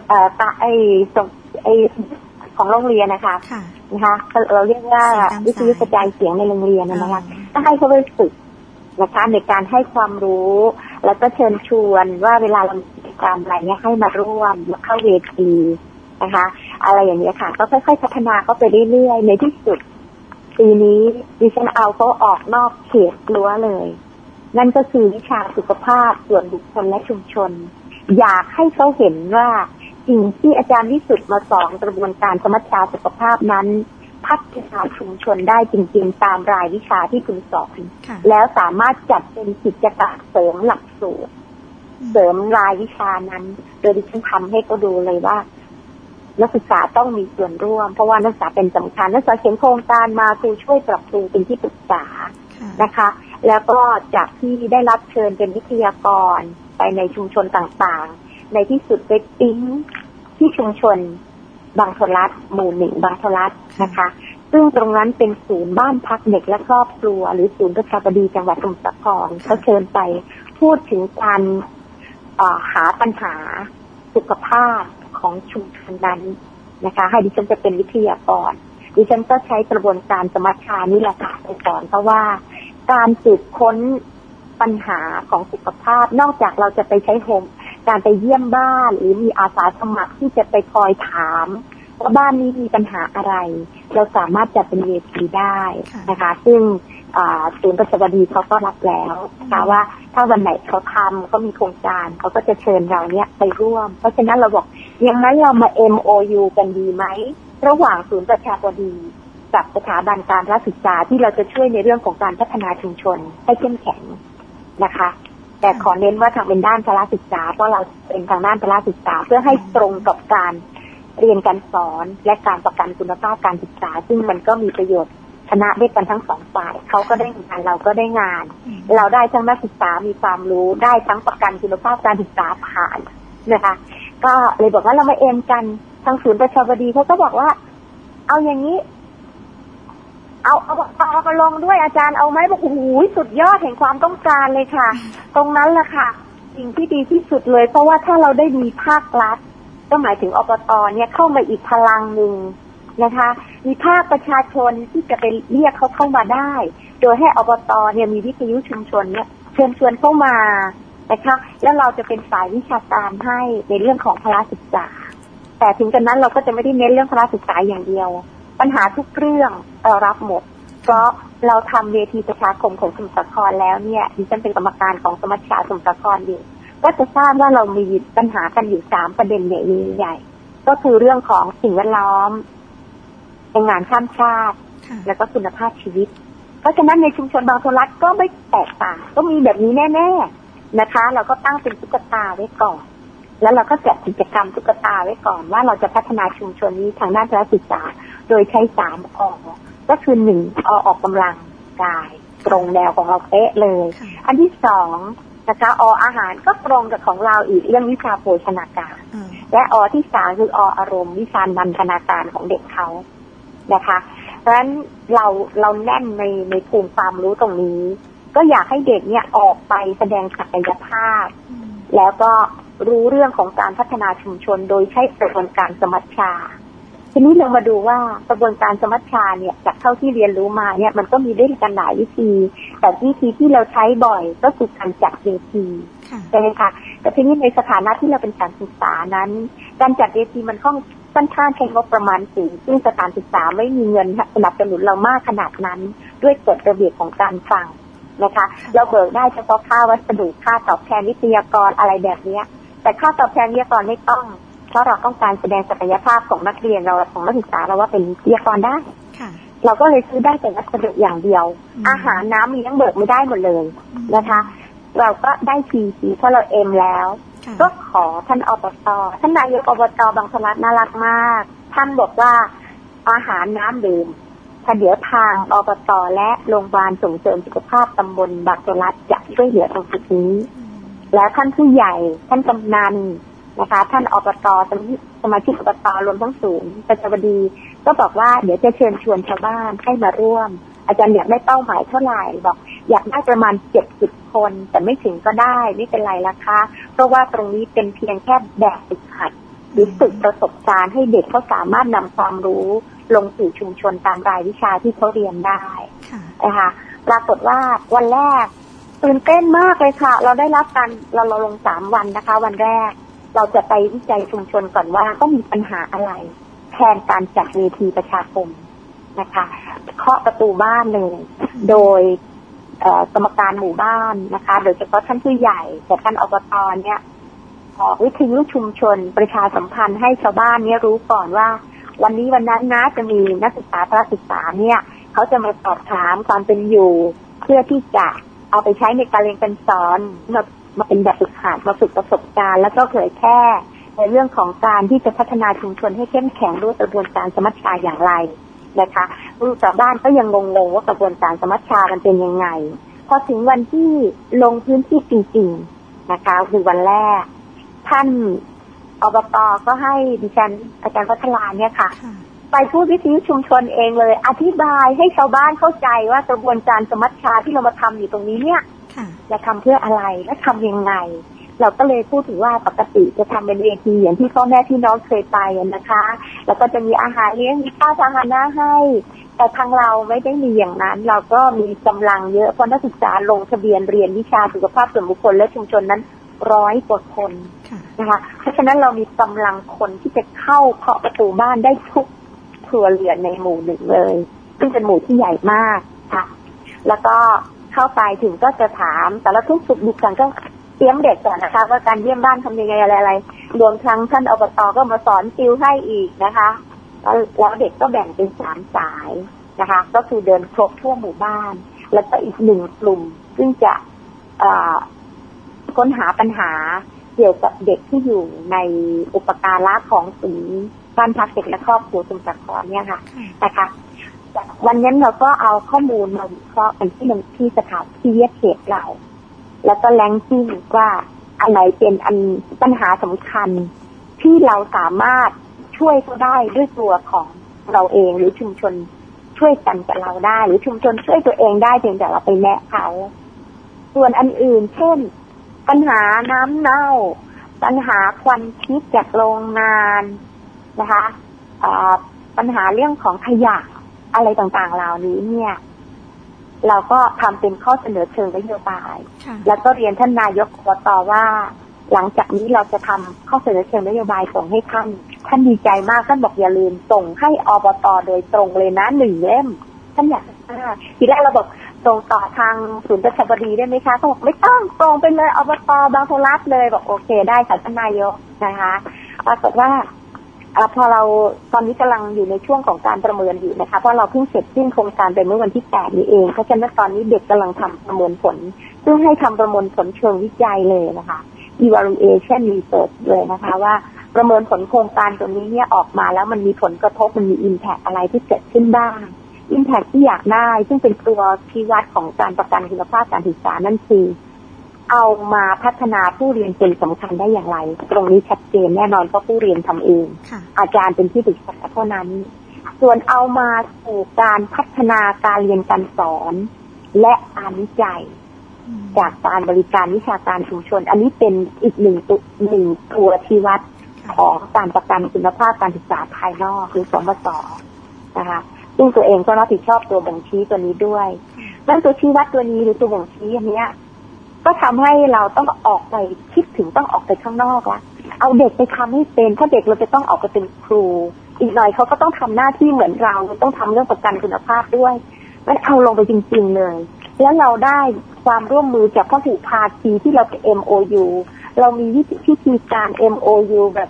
ของโรงเรียนนะคะเราเรียกว่าวิทยุกระจายเสียงในโรงเรียนนะคะก็ให้เขาไปฝึกนะคะในการให้ความรู้แล้วก็เชิญชวนว่าเวลาเรามีกิจกรรมอะไรเงี้ยให้มาร่วมมาเข้าเวทีนะคะอะไรอย่างเงี้ยค่ะก็ค่อยๆพัฒนาเขาไปเรื่อยๆในที่สุดปีนี้ดิฉันเอาเขาออกนอกเขตรั้วเลยนั่นก็คือวิชาสุขภาพส่วนบุคคลและชุมชนอยากให้เขาเห็นว่าสิ่งที่อาจารย์วิสุทธิ์มาสอนกระบวนการสมัชชาสุขภาพนั้นพัฒนาชุมชนได้จริงๆตามรายวิชาที่คุณสอนแล้วสามารถจัดเป็นกิจกรรมเสริมหลักสูตรเสริมรายวิชานั้นโดยดิฉันทำให้เขาดูเลยว่านักศึกษาต้องมีส่วนร่วมเพราะว่านักศึกษาเป็นสำคัญนักศึกษาเขียนโครงการมาครูช่วยปรับปรุงเป็นที่ปรึกษานะคะแล้วก็จากที่ได้รับเชิญเป็นวิทยากรไปในชุมชนต่างๆในที่สุดไปปิ๊งที่ชุมชนบางทรัฐหมู่ 1บางทรัฐนะคะซึ่งตรงนั้นเป็นศูนย์บ้านพักเด็กและครอบครัวหรือศูนย์ประชาบดีจังหวัดสมุทรสาครเขาเชิญไปพูดถึงการหาปัญหาสุขภาพของชุมชนนั้นนะคะให้ดิฉันจะเป็นวิทยากรดิฉันก็ใช้กระบวนการสมัชชานี่แหละค่ะไปสอนเพราะว่าการสืบค้นปัญหาของสุขภาพนอกจากเราจะไปใช้โฮมการไปเยี่ยมบ้านหรือมีอาสาสมัครที่จะไปคอยถามว่าบ้านนี้มีปัญหาอะไรเราสามารถจัดเป็นเวทีได้นะคะซึ่งศูนย์ประชาบดีเขาก็รับแล้วนะคะว่าถ้าวันไหนเขาทำเขามีโครงการเขาก็จะเชิญเราเนี่ยไปร่วมเพราะฉะนั้นเราบอกอย่างนั้นเรามา MOU กันดีไหมระหว่างศูนย์ประชาบดีกับสถาบันการศึกษาที่เราจะช่วยในเรื่องของการพัฒนาชุมชนให้เข้มแข็งนะคะแต่ขอเน้นว่าทางเป็นด้านพละศึกษาเพราะเราเป็นทางด้านพละศึกษาเพื่อให้ตรงกับการเรียนการสอนและการประกันคุณภาพการศึกษาซึ่งมันก็มีประโยชน์ชนะด้วยกันทั้งสองฝ่ายเขาก็ได้งานเราก็ได้งานเราได้ทั้งนักศึกษามีความรู้ได้ทั้งประกันคุณภาพการศึกษาผ่านนะคะก็เลยบอกว่าเรามาเอ็นกันทางศูนย์ประชาบดีเขาก็บอกว่าเอาอย่างนี้เอามาลงด้วยอาจารย์เอาไหมบอกโอ้โหสุดยอดแห่งความต้องการเลยค่ะตรงนั้นแหละค่ะสิ่งที่ดีที่สุดเลยเพราะว่าถ้าเราได้มีภาครัฐก็หมายถึงอบต.เนี่ยเข้ามาอีกพลังหนึ่งนะคะมีภาคประชาชนที่จะไปเรียกเขาเข้ามาได้โดยให้อบต.เนี่ยมีวิทยุชุมชนเนี่ยเชิญชวนเข้ามานะคะแล้วเราจะเป็นฝ่ายวิชาการให้ในเรื่องของพละศึกษาแต่ถึงกันนั้นเราก็จะไม่ได้เน้นเรื่องพละศึกษาอย่างเดียวปัญหาทุกเรื่องเรารับหมดเพราะเราทำเวทีประชาคมของสมุทรสาครแล้วเนี่ยดิฉันเป็นกรรมการของสมัชชาสมุทรสาครอยู่ก็จะทราบว่าเรามีปัญหากันอยู่3ประเด็นใหญ่ๆก็คือเรื่องของสิ่งแวดล้อมแรงงานข้ามชาติแล้วก็คุณภาพชีวิตเพราะฉะนั้นในชุมชนบางทรัฐก็ไม่แตกต่างก็มีแบบนี้แน่ๆนะคะเราก็ตั้งเป็นตุ๊กตาไว้ก่อนแล้วเราก็จัดกิจกรรมตุ๊กตาไว้ก่อนว่าเราจะพัฒนาชุมชนนี้ทางด้านการศึกษาโดยใช้3 อ.ก็คือ1 ออกกำลังกายตรงแนวของเราเป๊ะเลยอันที่2นะคะออาหารก็ตรงกับของเราอีกเรื่องวิชาโภชนาการและอที่3คืออารมณ์วิชานันทนาการของเด็กเขานะคะเพราะฉะนั้นเราแน่นในภูมิความรู้ตรงนี้ก็อยากให้เด็กเนี่ยออกไปแสดงศักยภาพแล้วก็รู้เรื่องของการพัฒนาชุมชนโดยใช้กระบวนการสมัชชาทีนี้เรามาดูว่ากระบวนการสมัชชาเนี่ยจากเท่าที่เรียนรู้มาเนี่ยมันก็มีด้วยกันหลายวิธีแต่วิธีที่เราใช้บ่อยก็คือการจัดเวทีใช่ไหมคะแต่ทีนี้ในสถานะที่เราเป็นการศึกษานั้นการจัดเวทีมันค่อนข้างใช้งบประมาณสูงซึ่งสถานศึกษาไม่มีเงินสนับสนุนเรามากขนาดนั้นด้วยกฎระเบียบของการฟังนะคะเราเบิกได้เฉพาะค่าวัสดุค่าตอบแทนวิทยากรอะไรแบบนี้แต่ค่าตอบแทนวิทยากรไม่ต้องเพราะเราต้องการแสดงศักยภาพของนักเรียนเราของนักศึกษาเราว่าเป็นวิทยากรได้เราก็เลยซื้อได้แต่วัสดุอย่างเดียวอาหารน้ำมีทั้งเบิกไม่ได้หมดเลยนะคะเราก็ได้ทีเพราะเราเอ็มแล้วก็ขอท่านอบต.ท่านนายกอบต.บางทรัฐน่ารักมากท่านบอกว่าอาหารน้ำดื่มถ้าเดี๋ยวทางอบต.และโรงพยาบาลส่งเสริมสุขภาพตำบลบางทรัฐจะช่วยเหลือตรงจุดนี้แล้วท่านผู้ใหญ่ท่านกำนันนะคะท่านอบต.สมาชิกอบต.รวมทั้งศูนย์ประชาบดีก็บอกว่าเดี๋ยวจะเชิญชวนชาวบ้านให้มาร่วมอาจารย์อยากได้เป้าหมายเท่าไหร่บอกอยากได้ประมาณ70 คนแต่ไม่ถึงก็ได้ไม่เป็นไรละคะเพราะว่าตรงนี้เป็นเพียงแค่แบบฝึกหัดหรือฝึกประสบการณ์ให้เด็กเขาสามารถนำความรู้ลงสู่ชุมชนตามรายวิชาที่เขาเรียนได้นะคะปรากฏว่าวันแรกตื่นเต้นมากเลยค่ะเราได้รับการเราลง3 วันนะคะวันแรกเราจะไปวิจัยชุมชนก่อนว่าก็มีปัญหาอะไรแทนการจัดเวทีประชาคมนะคะเคาะประตูบ้านเลยโดยกรรมการหมู่บ้านนะคะโดยเฉพาะท่านผู้ใหญ่แต่ท่านอบตเนี่ยวิทยุชุมชนประชาสัมพันธ์ให้ชาวบ้านเนี่ยรู้ก่อนว่าวันนี้วันนั้นนะจะมีนักศึกษาพระศึกษาเนี่ยเขาจะมาสอบถามความเป็นอยู่เพื่อที่จะเอาไปใช้ในการเรียนการสอนมาเป็นแบบฝึกหัดมาฝึกประสบการณ์แล้วก็เผยแพร่ในเรื่องของการที่จะพัฒนาชุมชนให้เข้มแข็งด้วยกระบวนการสมัชชาอย่างไรนะคะผู้ชาวบ้านก็ยังงงๆว่ากระบวนการสมัชชามันเป็นยังไงพอถึงวันที่ลงพื้นที่จริงๆนะคะคือวันแรกท่านอบต.ก็ให้ดิฉันอาจารย์พัฒนาเนี่ยค่ะไปพูดวิทยุชุมชนเองเลยอธิบายให้ชาวบ้านเข้าใจว่ากระบวนการสมัชชาที่เรามาทำอยู่ตรงนี้เนี่ยจะทำเพื่ออะไรและทำยังไงเราก็เลยพูดถึงว่าปกติจะทำเป็นเวทีอย่างที่พ่อแม่พี่น้องเคยไปนะคะแล้วก็จะมีอาหารเลี้ยงมีข้าวพาหนะให้แต่ทางเราไม่ได้มีอย่างนั้นเราก็มีกำลังเยอะเพราะนักศึกษาลงทะเบียนเรียนวิชาสุขภาพส่วนบุคคลและชุมชนนั้น100 กว่าคนนะคะเพราะฉะนั้นเรามีกำลังคนที่จะเข้าเคาะประตูบ้านได้ทุกครัวเรือนในหมู่หนึ่งเลยซึ่งเป็นหมู่ที่ใหญ่มากค่ะแล้วก็เข้าไปถึงก็จะถามแต่ละทุกสุขดิบกันก็เตรียมเด็กก่อนนะคะว่าการเยี่ยมบ้านทำยังไงอะไรรวมทั้งท่านอบต.ก็มาสอนติวให้อีกนะคะแล้วเด็กก็แบ่งเป็น3 สายนะคะก็คือเดินครบทั่วหมู่บ้านแล้วก็อีก1 กลุ่มซึ่งจะค้นหาปัญหาเกี่ยวกับเด็กที่อยู่ในอุปการะของศูนย์บ้านพักเด็กและครอบครัวสมุทรสาครเนี่ยค่ะนะคะวันนี้เราก็เอาข้อมูลมาวิเคราะห์กันที่สถานที่แยกเขตเราแล้วก็แรงกิ้งว่าอันไหนเป็นปัญหาสำคัญที่เราสามารถช่วยเขาได้ด้วยตัวของเราเองหรือชุมชนช่วยกันกับเราได้หรือชุมชนช่วยตัวเองได้เพียงแต่เราไปแนะเขาส่วนอันอื่นเช่นปัญหาน้ำเน่าปัญหาควันพิษจากโรงงานนะคะปัญหาเรื่องของขยะอะไรต่างๆเหล่านี้เนี่ยเราก็ทำเป็นข้อเสนอเชิงนโยบายแล้วก็เรียนท่านนายกอบต.ว่าหลังจากนี้เราจะทำข้อเสนอเชิงนโยบายส่งให้ท่านดีใจมากท่านบอกอย่าลืมส่งให้อบต.โดยตรงเลยนะ1 เล่มท่านอยากทีแรกเราบอกส่งต่อทางศูนย์ประชาบดีได้ไหมคะเขาบอกไม่ต้องส่งไปเลยอบต.บางพลัดเลยบอกโอเคได้ค่ะท่านนายกนะคะปรากฏว่าพอเราตอนนี้กำลังอยู่ในช่วงของการประเมินอยู่นะคะเพราะเราเพิ่งเสร็จสิ้นโครงการไปเมื่อวันที่8นี้เองเพราะฉะนั้นตอนนี้เด็กกำลังทำประเมินผลซึ่งให้ทำประเมินผลเชิงวิจัยเลยนะคะ evaluation research เลยนะคะว่าประเมินผลโครงการตัวนี้เนี่ยออกมาแล้วมันมีผลกระทบมันมี impact อะไรที่เกิดขึ้นบ้าง impact ที่อยากได้ซึ่งเป็นตัวชี้วัดของการประกันคุณภาพการศึกษานั่นคือเอามาพัฒนาผู้เรียนเป็นสำคัญได้อย่างไรตรงนี้ชัดเจนแน่นอนเพราะผู้เรียนทำเองอาจารย์เป็นที่ปรึกษาเท่านั้นส่วนเอามาสู่การพัฒนาการเรียนการสอนและการวิจัยจากการบริการวิชาการชุมชนอันนี้เป็นอีกหนึ่งตัวชี้วัดของการประกันคุณภาพการศึกษาภายนอกหรือสมศ.นะคะซึ่งตัวเองก็รับผิดชอบตัวบ่งชี้ตัวนี้ด้วยนั่นตัวชี้วัดตัวนี้หรือตัวบ่งชี้อันนี้ก็ทำให้เราต้องออกไปคิดถึงต้องออกไปข้างนอกละเอาเด็กไปทำให้เป็นถ้าเด็กเราจะต้องออกไปเป็นครูอีกหน่อยเขาก็ต้องทำหน้าที่เหมือนเราต้องทำเรื่องประกันคุณภาพด้วยงั้นเอาลงไปจริงๆเลยแล้วเราได้ความร่วมมือจากพหุภาคีที่เราเป็น MOU เรามีวิธีการ MOU แบบ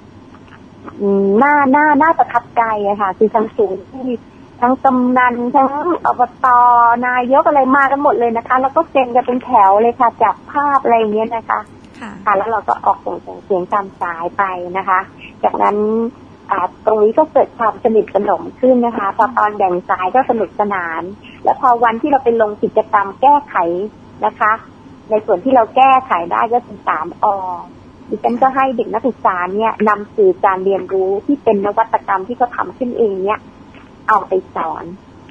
น่าประทับใจอะค่ะคือทางศูนย์ที่ทั้งกำนันทั้งอบต.นายกอะไรมากันหมดเลยนะคะแล้วก็เซ็นกันเป็นแถวเลยค่ะจับภาพอะไรอย่างเงี้ยนะคะค่ะแล้วเราก็ออกส่งเสียงตามสายไปนะคะจากนั้นตรงนี้ก็เกิดความสนิทสนมขึ้นนะคะพอตอนแบ่งสายก็สนุกสนานแล้วพอวันที่เราไปลงกิจกรรมแก้ไขนะคะในส่วนที่เราแก้ไขได้ก็คือ3 อ.ดิฉันก็ให้เด็กนักศึกษาเนี่ยนำสื่อการเรียนรู้ที่เป็นนวัตกรรมที่เขาทำขึ้นเองเนี่ยเอาไปสอน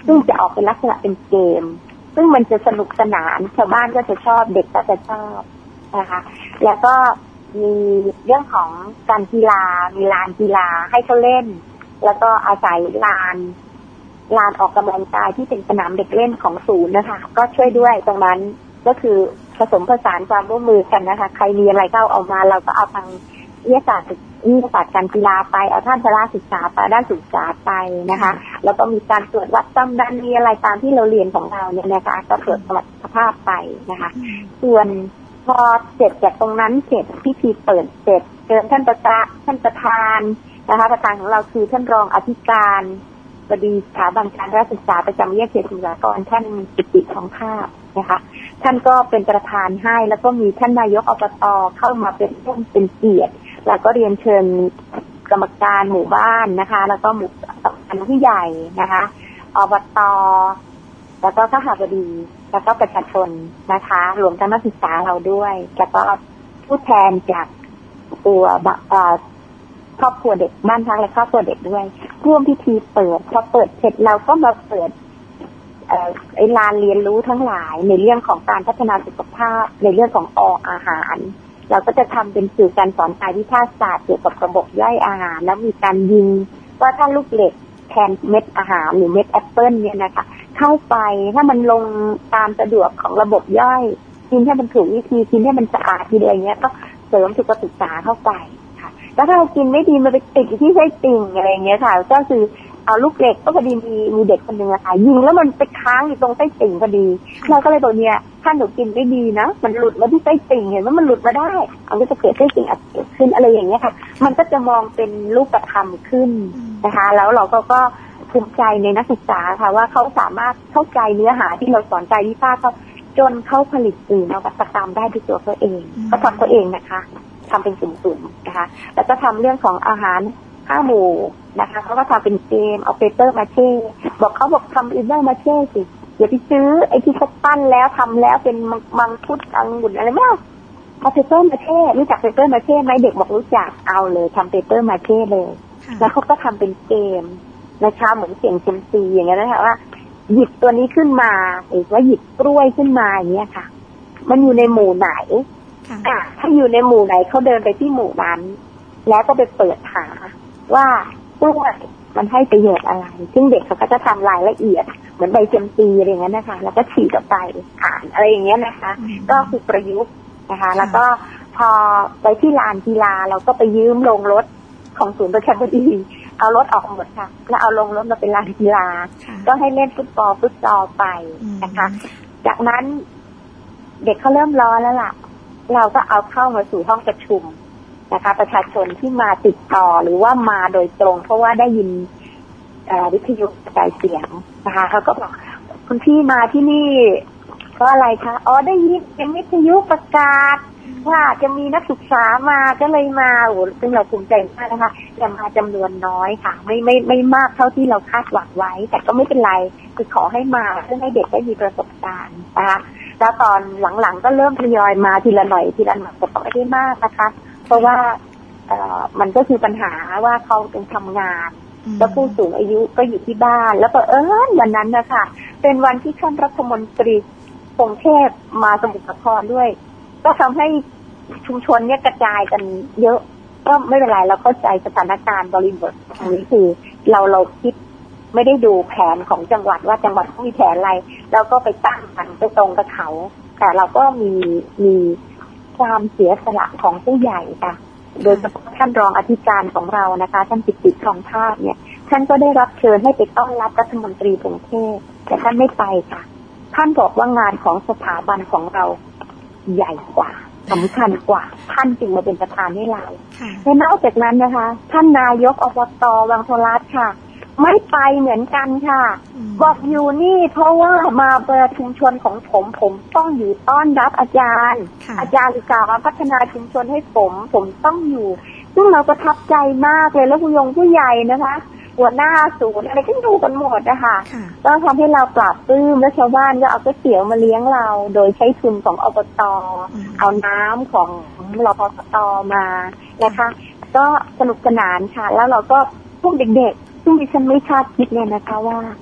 ซึ่งจะออกเป็นลักษณะเป็นเกมซึ่งมันจะสนุกสนานชาวบ้านก็จะชอบเด็กก็จะชอบนะคะแล้วก็มีเรื่องของการกีฬามีลานกีฬาให้เขาเล่นแล้วก็อาศัยลานออกกำลังกายที่เป็นสนามเด็กเล่นของศูนย์นะคะก็ช่วยด้วยตรงนั้นก็คือผสมผสานความร่วมมือกันนะคะใครมีอะไรก็เอามาเราก็เอาทางวิทยาศาสตร์การกีฬาไปเอาท่านพละศึกษาไปด้านศึกษาไปนะคะแล้วก็มีการตรวจวัดความดันมีอะไรตามที่เราเรียนของเราเนี่ยนะคะก็ตรวจสมรรถภาพไปนะคะส่วนพอเสร็จจากตรงนั้นเสร็จพิธีเปิดเสร็จเชิญท่านประธานนะคะประธานของเราคือท่านรองอธิการบดีสถาบันการศึกษาประจำวิทยาเขตสมุทรสาครท่านกิติทองภาพนะคะท่านก็เป็นประธานให้แล้วก็มีท่านนายกอบต.เข้ามาเป็นเกียรติแล้วก็เรียนเชิญกรรมการหมู่บ้านนะคะแล้วก็หมู่ผู้ใหญ่นะคะอบต.แล้วก็ข้าราชบดีแล้วก็ประชาชนนะคะรวมทั้งนักศึกษาเราด้วยแล้วก็ผู้แทนจากตัวครอบครัวเด็กบ้านพักและครอบครัวเด็กด้วยร่วมพิธีเปิดพอเปิดเสร็จเราก็มาเปิดลานเรียนรู้ทั้งหลายในเรื่องของการพัฒนาสุขภาพในเรื่องของอาหารเราก็จะทำเป็นสื่อการสอนกายวิทยาศาสตร์เกี่ยวกับระบบย่อยอาหารแล้วมีการยิงว่าถ้าลูกเหล็กแทนเม็ดอาหารหรือเม็ดแอปเปิ้ลเนี่ยนะคะเข้าไปถ้ามันลงตามสะดวกของระบบย่อยกินให้มันถูกวิธีกินให้มันสะอาดทีเดียวอย่างเงี้ยก็เสริมสุขศึกษาเข้าไปค่ะแล้วถ้าเรากินไม่ดีมันไปติดอยู่ที่ไส้ติ่งอะไรอย่างเงี้ยค่ะก็คือเอาลูกเหล็กก็พอดีมีเด็กคนหนึ่งอะค่ะยิงแล้วมันไปค้างอยู่ตรงไส้ติ่งพอดีเราก็เลยบอกเนี่ยถ้าหนูกินไม่ดีนะมันหลุดมาที่ไส้ติ่งเห็นว่ามันหลุดมาได้มันก็จะเกิดไส้ติ่งอักเสบขึ้นอะไรอย่างเงี้ยค่ะมันก็จะมองเป็นรูปธรรมขึ้นนะคะแล้วเราก็ภูมิใจในนักศึกษาค่ะว่าเขาสามารถเข้าใจเนื้อหาที่เราสอนใจวิชาเขาจนเขาผลิตสื่อนวัตกรรมได้ด้วยตัวเขาเองก็ทำตัวเองนะคะทำเป็นกลุ่มๆนะคะแล้วก็ทำเรื่องของอาหาร5 หมู่นะคะเขาก็ทำเป็นเกมเอาเปเปอร์มาเช่บอกทำอินเนอร์มาเช่สิอย่าไปซื้อไอ้ที่เขาปั้นแล้วทำแล้วเป็นมังคุดองุ่นอะไรไม่เอาเปเปอร์มาเช่รู้จักเปเปอร์มาเช่ไหมเด็กบอกรู้จักเอาเลยทำเปเปอร์มาเช่เลยแล้วเขาก็ทำเป็นเกมนะคะเหมือนเสี่ยงเซียมซีอย่างเงี้ยนะคะว่าหยิบตัวนี้ขึ้นมาหรือว่าหยิบกล้วยขึ้นมาอย่างเงี้ยค่ะมันอยู่ในหมู่ไหนถ้าอยู่ในหมู่ไหนเขาเดินไปที่หมู่นั้นแล้วก็ไปเปิดหาว่ากล้วยมันให้ประโยชน์อะไรซึ่งเด็กเขาก็จะทำรายละเอียดเหมือนใบเซียมซีอะไรอย่างเงี้ยนะคะแล้วก็ฉีกออกไปอ่านอะไรอย่างเงี้ยนะคะก็คือประยุกต์นะคะแล้วก็พอไปที่ลานกีฬาเราก็ไปยืมลงรถของศูนย์ประชาบดีเอารถออกหมดค่ะแล้วเอาลงรถมาเป็นลานกีฬาก็ให้เล่นฟุตซอลไปนะคะจากนั้นเด็กเขาเริ่มร้อนแล้วล่ะเราก็เอาเข้ามาสู่ห้องประชุมนะคะประชาชนที่มาติดต่อหรือว่ามาโดยตรงเพราะว่าได้ยินวิทยุกระจายเสียงนะคะเขาก็บอกคุณพี่มาที่นี่เพราะอะไรคะอ๋อได้ยินเป็นวิทยุประกาศว่าจะมีนักศึกษามาก็เลยมาโอ้ซึ่งเราภูมิใจมากนะคะแต่มาจำนวนน้อยค่ะไม่มากเท่าที่เราคาดหวังไว้แต่ก็ไม่เป็นไรคือขอให้มาเพื่อให้เด็กได้มีประสบการณ์นะคะแล้วตอนหลังๆก็เริ่มทยอยมาทีละหน่อยแต่ก็ไม่ได้มากนะคะเพราะว่ามันก็คือปัญหาว่าเขาต้องทำงานแล้วผู้สูงอายุก็อยู่ที่บ้านแล้วก็วันนั้นนะคะเป็นวันที่ท่านรัฐมนตรีพงเทพมาสมุทรสาครด้วยก็ทำให้ชุมชนเนี่ยกระจายกันเยอะก็ไม่เป็นไรเราเข้าใจสถานการณ์บริบทตรงนี้คือเราคิดไม่ได้ดูแผนของจังหวัดว่าจังหวัดมีแผนอะไรแล้วก็ไปตั้งกันไปตรงกับเขาแต่เราก็มีความเสียสละของผู้ใหญ่ค่ะโดยเฉพาะท่านรองอธิการของเรานะคะท่านกิติทองภาพเนี่ยท่านก็ได้รับเชิญให้ไปต้อนรับรัฐมนตรีกรุงเทพแต่ท่านไม่ไปค่ะท่านบอกว่างานของสถาบันของเราใหญ่กว่าสำคัญกว่าท่านจึงมาเป็นประธานให้เราและนอกจากนั้นนะคะท่านนายกอบต.วังโทรัสค่ะไม่ไปเหมือนกันค่ะบอกอยู่นี่เพราะว่ามาประชุมชนของผมต้องอยู่ต้อนรับอาจารย์หรือกล่าวว่าพัฒนาชุมชนให้ผมต้องอยู่ซึ่งเราประทับใจมากเลยแล้วผู้ใหญ่นะคะหัวหน้าศูนย์อะไรก็ดูกันหมดนะคะก็ทำให้เราปราบปลื้มและชาวบ้านก็เอาก๋วยเตี๋ยวมาเลี้ยงเราโดยใช้ทุนของอบต.เอาน้ำของรพสต.มานะคะก็สนุกสนานค่ะแล้วเราก็พวกเด็กๆซึ่งดิฉันไม่คาดคิดเลยนะคะว่า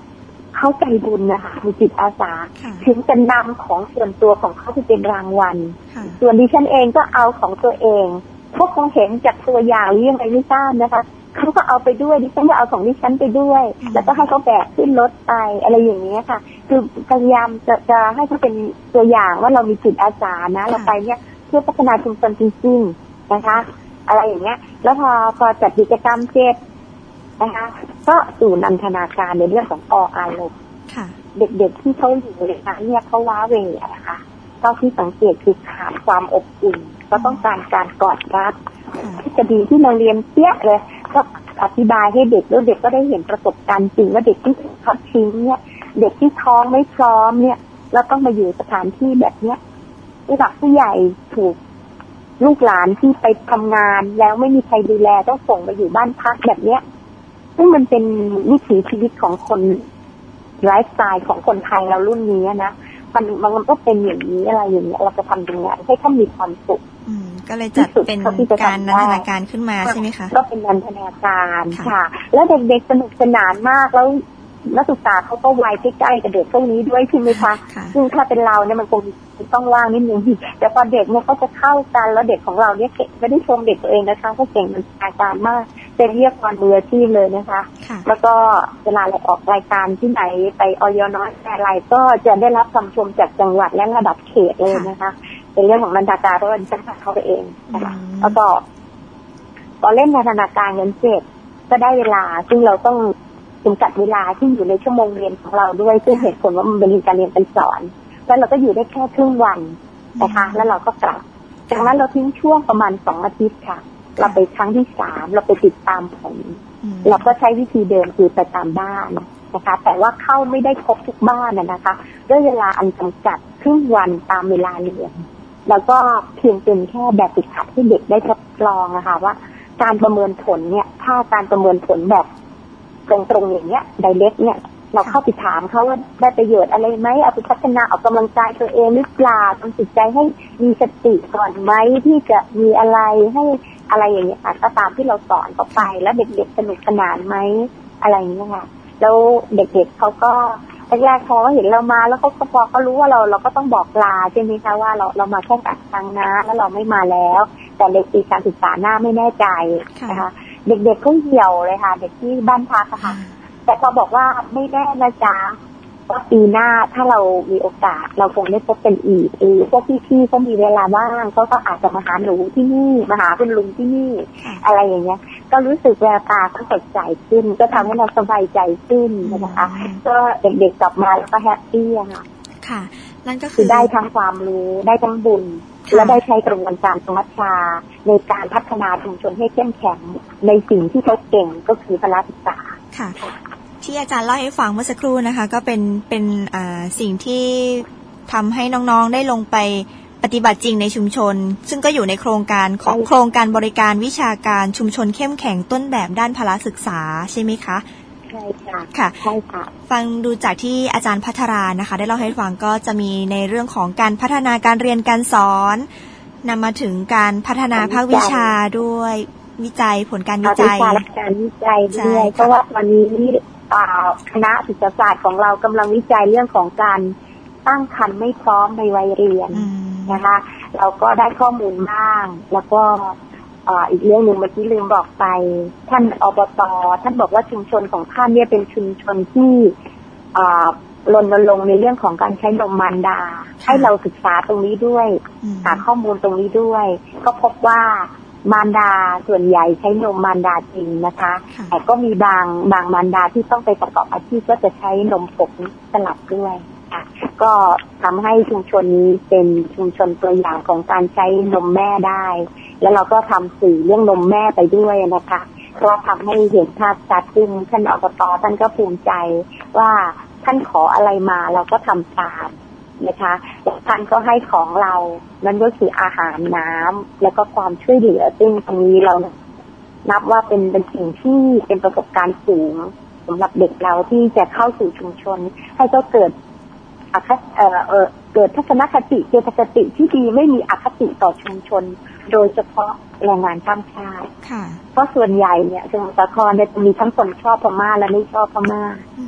เขาใจบุญนะคะมีจิตอาสาถึงจะนำของส่วนตัวของเขาไปเป็นรางวัลส่วนดิฉันเองก็เอาของตัวเองพวกคงเห็นจากตัวอย่างหรือยังไงไม่ทราบนะคะเขาก็เอาไปด้วยดิฉันก็เอาของดิฉันไปด้วยแล้วก็ให้เขาแบกขึ้นรถไปอะไรอย่างนี้ค่ะคือพยายามจะให้เขาเป็นตัวอย่างว่าเรามีจิตอาสานะเราไปเนี่ยเพื่อพัฒนาชุมชนจริงๆนะคะอะไรอย่างเงี้ยแล้วพอจัดกิจกรรมเสร็จนะคะก็สู่นันทนาการในเรื่องของอารมณ์เด็กๆที่เขาอยู่ในนั้นเนี่ยเขาว้าเหวนะคะเท่าที่สังเกตคือขาดความอบอุ่นก็ต้องการการกอดรัดที่จะดีที่เราเรียนเปี้ยเลยก็อธิบายให้เด็กแล้วเด็กก็ได้เห็นประสบการณ์จริงว่าเด็กที่ทอดทิ้งเนี่ยเด็กที่ท้องไม่พร้อมเนี่ยแล้วต้องมาอยู่สถานที่แบบเนี้ยผู้หลักผู้ใหญ่ถูกลูกหลานที่ไปทำงานแล้วไม่มีใครดูแลต้องส่งมาอยู่บ้านพักแบบเนี้ยซึ่งมันเป็นวิถีชีวิตของคนไลฟ์สไตล์ของคนไทยเรารุ่นนี้นะมันก็เป็นอย่างนี้อะไรอย่างเงี้ยเราจะทำยังไงให้ท่านมีความสุขก็เลยจัดเป็นการนันทนาการขึ้นมาใช่ไหมคะก็เป็นนันทนาการค่ะแล้วเด็กๆสนุกสนานมากแล้วนักศึกษาเขาก็วัยใกล้ๆกับเด็กพวกนี้ด้วยใช่ไหมคะซึ่งถ้าเป็นเราเนี่ยมันคงต้องว่างนิดนึงแต่พอเด็กเนี่ยเขาจะเข้ากันแล้วเด็กของเราเนี่ยไม่ได้ชมเด็กตัวเองนะคะเขาเก่งนันทนาการมากเป็นเรียกความมืออาชีพเลยนะคะแล้วก็เวลาเราออกรายการที่ไหนไปอย.น้อยอะไรก็จะได้รับคำชมจากจังหวัดและระดับเขตเลยนะคะเป็นเรื่องของนันทนาการเพราะว่าดิฉันทำเขาเองนะคะแล้วก็พอเล่นนันทนาการเงินเสร็จก็ได้เวลาซึ่งเราต้องจำกัดเวลาที่อยู่ในชั่วโมงเรียนของเราด้วยซึ่งเหตุผลว่ามันเป็นการเรียนการสอนแล้วเราก็อยู่ได้แค่ครึ่งวันนะคะแล้วเราก็กลับจากนั้นเราทิ้งช่วงประมาณ2 อาทิตย์ค่ะเราไปครั้งที่3เราไปติดตามผลเราก็ใช้วิธีเดิมคือไปตามบ้านนะคะแต่ว่าเข้าไม่ได้ครบทุกบ้านนะคะด้วยเวลาอันจำกัดครึ่งวันตามเวลาเรียนแล้วก็เพียงเป็นแค่แบบฝึกหัดให้เด็กได้ทดลองนะคะว่าการประเมินผลเนี่ยถ้าการประเมินผลแบบตรงๆอย่างเงี้ยไดเรกเนี่ยเราเข้าไปถามเขาว่าได้ประโยชน์อะไรไหมเอาไปพัฒนาออกกำลังกายตัวเองหรือเปล่าทำจิตใจให้มีสติก่อนไหมที่จะมีอะไรให้อะไรอย่างเงี้ยค่ะก็ตามที่เราสอนเขาไปแล้วเด็กๆสนุกสนานไหมอะไรอย่างเงี้ยค่ะแล้วเด็กๆเขาก็แรกๆพอเห็นเรามาแล้วเขาพอเขารู้ว่าเราก็ต้องบอกลาใช่ไหมคะว่าเรามาแค่ตัดทางนะแล้วเราไม่มาแล้วแต่เด็กปีการศึกษาหน้าไม่แน่ใจนะคะเด็กๆก็เหี่ยวเลยค่ะเด็กที่บ้านพักค่ะแต่พอบอกว่าไม่แน่นะจ๊ะว่าปีหน้าถ้าเรามีโอกาสเราคงได้พบกันอีกพวกพี่ๆเขามีเวลาว่างเขาก็อาจจะมาหาหนูที่นี่มาหาคุณลุงที่นี่อะไรอย่างเงี้ยก็รู้สึกแววตาเขาสดใสขึ้นก็ทำให้เราสบายใจขึ้นนะคะก็เด็กๆกลับมาแล้วก็แฮปปี้ค่ะค่ะนั่นก็คือได้ทั้งความรู้ได้ทั้งบุญและได้ใช้กระบวนการสมัชชาในการพัฒนาชุมชนให้เข้มแข็งในสิ่งที่เขาเก่งก็คือพละศึกษาค่ะที่อาจารย์เล่าให้ฟังเมื่อสักครู่นะคะก็เป็นสิ่งที่ทำให้น้องๆได้ลงไปปฏิบัติจริงในชุมชนซึ่งก็อยู่ในโครงการของโครงการบริการวิชาการชุมชนเข้มแข็งต้นแบบด้านพละศึกษาใช่ไหมคะใช่ค่ะค่ะใช่ค่ะฟังดูจากที่อาจารย์พัทรานะคะได้เล่าให้ฟังก็จะมีในเรื่องของการพัฒนาการเรียนการสอนนำมาถึงการพัฒนาภาควิชาด้วยวิจัยผลการวิจัยการวิจัยด้วยเพราะว่าตอนนี้คณะศึกษาศาสตร์ของเรากำลังวิจัยเรื่องของการตั้งครรภ์ไม่พร้อมในวัยเรียนนะคะเราก็ได้ข้อมูลบ้างแล้วก็อีกเรื่องหนึ่งเมื่อกี้ลืมบอกไปท่านอบต.ท่านบอกว่าชุมชนของท่านเนี่ยเป็นชุมชนที่รณรงค์ในเรื่องของการใช้นมมารดาให้เราศึกษาตรงนี้ด้วยหาข้อมูลตรงนี้ด้วยก็พบว่ามารดาส่วนใหญ่ใช้นมมารดาจริงนะคะแต่ก็มีบางมารดาที่ต้องไปประกอบอาชีพก็จะใช้นมผงสลับด้วยก็ทำให้ชุมชนนี้เป็นชุมชนตัวอย่างของการใช้นมแม่ได้แล้วเราก็ทำสื่อเรื่องนมแม่ไปด้วยนะคะก็ทำให้เห็นภาพชัดขึ้นท่านอบต.ท่านก็ภูมิใจว่าท่านขออะไรมาเราก็ทำตามนะคะท่านก็ให้ของเรานั่นก็คืออาหารน้ำแล้วก็ความช่วยเหลือซึ่งตรงนี้เรานับว่าเป็นสิ่งที่เป็นประสบการณ์สูงสำหรับเด็กเราที่จะเข้าสู่ชุมชนให้เขาเกิดเกิดทัศนคติเจตคติที่ดีไม่มีอคติต่อชุมชนโดยเฉพาะแรงงานข้ามชาติเพราะส่วนใหญ่เนี่ยสมุทรสาครจะมีทั้งคนชอบพม่าและไม่ชอบพม่า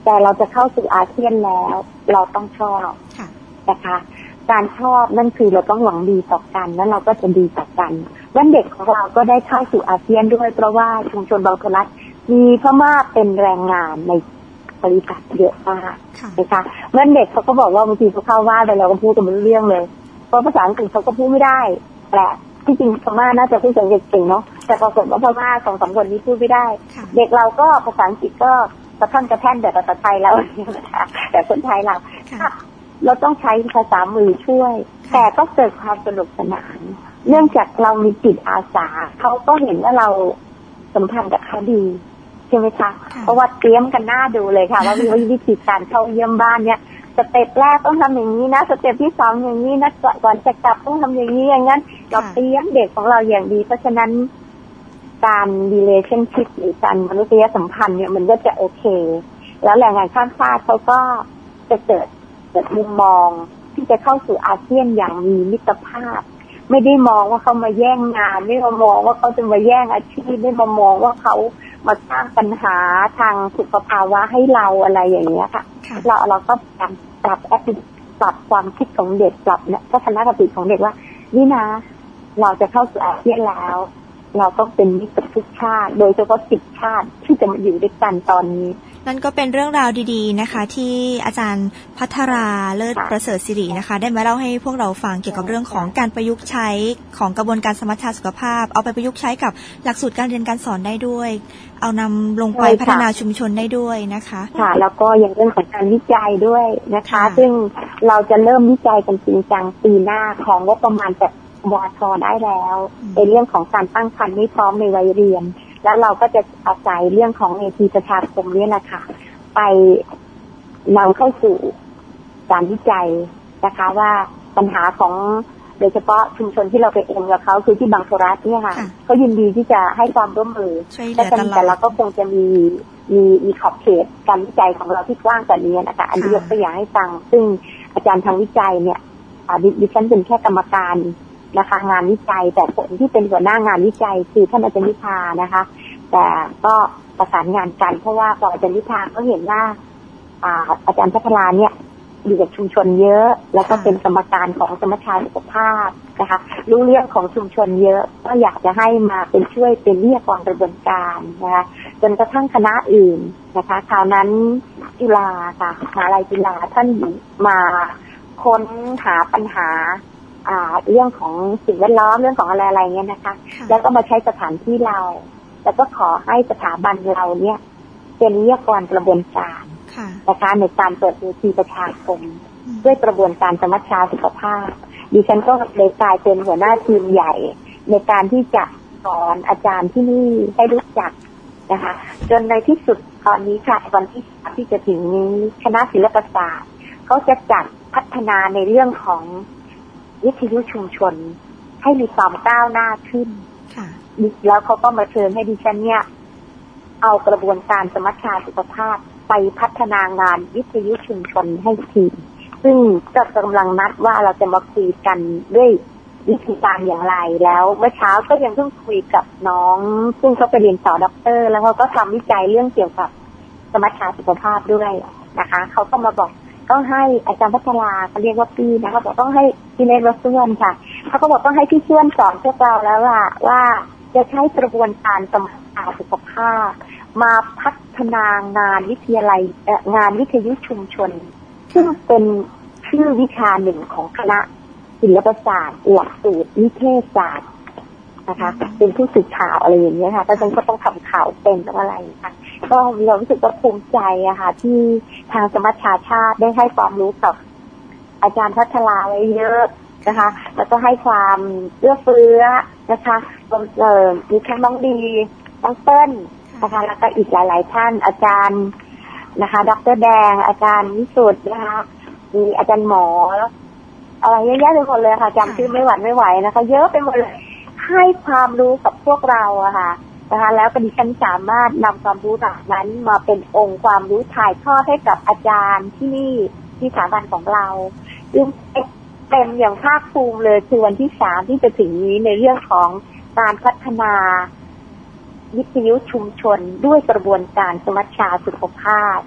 แต่เราจะเข้าสู่อาเซียนแล้วเราต้องชอบนะคะการชอบนั่นคือเราต้องหวังดีต่อกันแล้วเราก็จะดีต่อกันวันเด็กของเราก็ได้เข้าสู่อาเซียนด้วยเพราะว่าชุมชนบางโทรัสมีพม่าเป็นแรงงานในบริษัทเยอะมากนะคะวันเด็กเขาก็บอกว่าบางทีเขาเข้าว่าแต่เราก็พูดกันไม่รู้เรื่องเลยเพราะภาษาอังกฤษเขาก็พูดไม่ได้แปลกที่จริงพม่าน่าจะพูดภาษาอังกฤษเก่งเนาะแต่ปรากฏว่าพม่า2-3 คนนี้พูดไม่ได้เด็กเราก็ภาษาอังกฤษก็กระท่อนกระแท่นแต่ภาษาไทยเราแต่คนไทยเราต้องใช้ภาษามือช่วยแต่ก็เกิดความสนุกสนานเนื่องจากเรามีจิตอาสาเขาก็เห็นว่าเราสัมพันธ์กับเขาดีใช่ไหมคะเพราะว่าเตรียมกันหน้าดูเลยค่ะว่าวิธีการเข้าเยี่ยมบ้านเนี่ยสเต็ปแรกต้องทำอย่างนี้นะสเต็ปที่2อย่างนี้นะก่อนจะกลับต้องทำอย่างนี้อย่างนั้นเราเตรียมเด็กของเราอย่างดีเพราะฉะนั้นการ relationship หรือการมนุษยสัมพันธ์เนี่ยมันก็จะโอเคแล้วแรงงานข้ามชาติเขาก็จะเกิดมุมมองที่จะเข้าสู่อาเซียนอย่างมีมิตรภาพไม่ได้มองว่าเขามาแย่งงานไม่มามองว่าเขาจะมาแย่งอาชีพไม่มามองว่าเขามาสร้างปัญหาทางสุขภาวะให้เราอะไรอย่างเงี้ยค่ะเราก็ปรับความคิดของเด็กปรับทัศนคติของเด็กว่านี่นะเราจะเข้าสู่อาเซียนแล้วเราต้องเป็นมิตรกับทุกชาติโดยเฉพาะ10 ชาติที่จะมาอยู่ด้วยกันตอนนี้นั่นก็เป็นเรื่องราวดีๆนะคะที่อาจารย์ภัทราเลิศประเสริฐศิรินะคะได้มาเล่าให้พวกเราฟังเกี่ยวกับเรื่องของการประยุกต์ใช้ของกระบวนการสมัชชาสุขภาพเอาไปประยุกต์ใช้กับหลักสูตรการเรียนการสอนได้ด้วยเอานำลงไปพัฒนาชุมชนได้ด้วยนะคะค่ะแล้วก็อย่างเรื่องของการวิจัยด้วยนะคะซึ่งเราจะเริ่มวิจัยกันจริงจังปีหน้าของงบประมาณจากวท.ได้แล้วในเรื่องของการตั้งครรภ์ให้พร้อมในวัยเรียนแล้วเราก็จะอาศัยเรื่องของเวทีประชาคมนี่แหละค่ะไปนำเข้าสู่การวิจัยนะคะว่าปัญหาของโดยเฉพาะชุมชนที่เราไปเองกับเขาคือที่บางโทรัสเนี่ยค่ะเขายินดีที่จะให้ความร่วมมือแต่เราก็คงจะมีขอบเขตการวิจัยของเราที่กว้างกว่านี้นะคะอันนี้ยกตัวอย่างให้ฟังซึ่งอาจารย์ทางวิจัยเนี่ยดิฉันเป็นแค่กรรมการนะคะงานวิจัยแต่คนที่เป็นหัวหน้างานวิจัยคือท่านอาจารย์นิพานะคะแต่ก็ประสานงานกันเพราะว่าพออาจารย์นิพาก็เห็นว่าอาจารย์พัฒนาเนี่ยอยู่กับชุมชนเยอะแล้วก็เป็นกรรมการของสมัชชาสุขภาพนะคะรู้เรื่องของชุมชนเยอะก็อยากจะให้มาเป็นช่วยเป็นวิทยากรกระบวนการนะคะจนกระทั่งคณะอื่นนะคะคราวนั้นจุฬาค่ะมหาวิทยาลัยจุฬาท่านมาค้นหาปัญหาเรื่องของสิ่งแวดล้อมเรื่องของอะไรเงี้ยนะคะแล้วก็มาใช้สถานที่เราแล้วก็ขอให้สถาบันเราเนี่ยเป็นวิทยากรกระบวนการนะคะในการเปิดเวทีประชาคมด้วยกระบวนการสมัชชาสุขภาพดิฉันก็เลยกลายเป็นหัวหน้าทีมใหญ่ในการที่จะสอนอาจารย์ที่นี่ให้รู้จักนะคะจนในที่สุดตอนนี้ค่ะวันที่จะถึงนี้คณะศิลปศาสตร์เขาจะจัดพัฒนาในเรื่องของวิทยุชุมชนให้มีความก้าวหน้าขึ้นแล้วเขาก็มาเชิญให้ดิฉันเนี่ยเอากระบวนการสมัชชาสุขภาพไปพัฒนางานวิทยุชุมชนให้ทีมซึ่งก็กำลังนัดว่าเราจะมาคุยกันด้วยวิธีการอย่างไรแล้วเมื่อเช้าก็ยังเพิ่งคุยกับน้องซึ่งเขาไปเรียนต่อด็อกเตอร์แล้วเขาก็ทำวิจัยเรื่องเกี่ยวกับสมัชชาสุขภาพด้วยนะคะเขาก็มาบอกต้องให้อาจารย์พัฒนาเขาเรียกว่าพี่นะเขาบอกต้องให้พี่เล็กและเพื่อนค่ะเขาก็บอกต้องให้พี่เพื่อนสอนพวกเราแล้วว่าจะใช้กระบวนการสมัชชาสุขภาพมาพัฒนางานวิทยาลัยงานวิทยุชุมชนซึ่งเป็นชื่อวิชาหนึ่งของคณะศิลปศาสตร์หลักสูตรนิเทศศาสตร์นะคะเป็นผู้สื่อข่าวอะไรอย่างเงี้ยค่ะแต่ฉันก็ต้องทำข่าวเป็นอะไรค่ะก็เรารู้สึกว่าภูมิใจอะค่ะที่ทางสมัชชาชาติได้ให้ความรู้กับอาจารย์พัฒนาไว้เยอะนะคะแล้วก็ให้ความเอื้อเฟื้อนะคะมีทั้งน้องดีน้องเปิ้ลนะคะแล้วก็อีกหลายๆท่านอาจารย์นะคะดร.แดงอาจารย์วิสุทธ์นะคะมีอาจารย์หมออะไรเยอะแยะไปหมดเลยค่ะจำชื่อไม่ไหวนะคะเยอะไปหมดเลยให้ความรู้กับพวกเราอะค่ะนะคะแล้วดิฉันสามารถนำความรู้เหล่านั้นมาเป็นองค์ความรู้ถ่ายทอดให้กับอาจารย์ที่นี่ที่สถาบันของเราซึ่งเต็มอย่างภาคภูมิเลยคือวันที่3ที่จะถึงนี้ในเรื่องของการพัฒนาวิทยุชุมชนด้วยกระบวนการสมัชชาสุขภาพ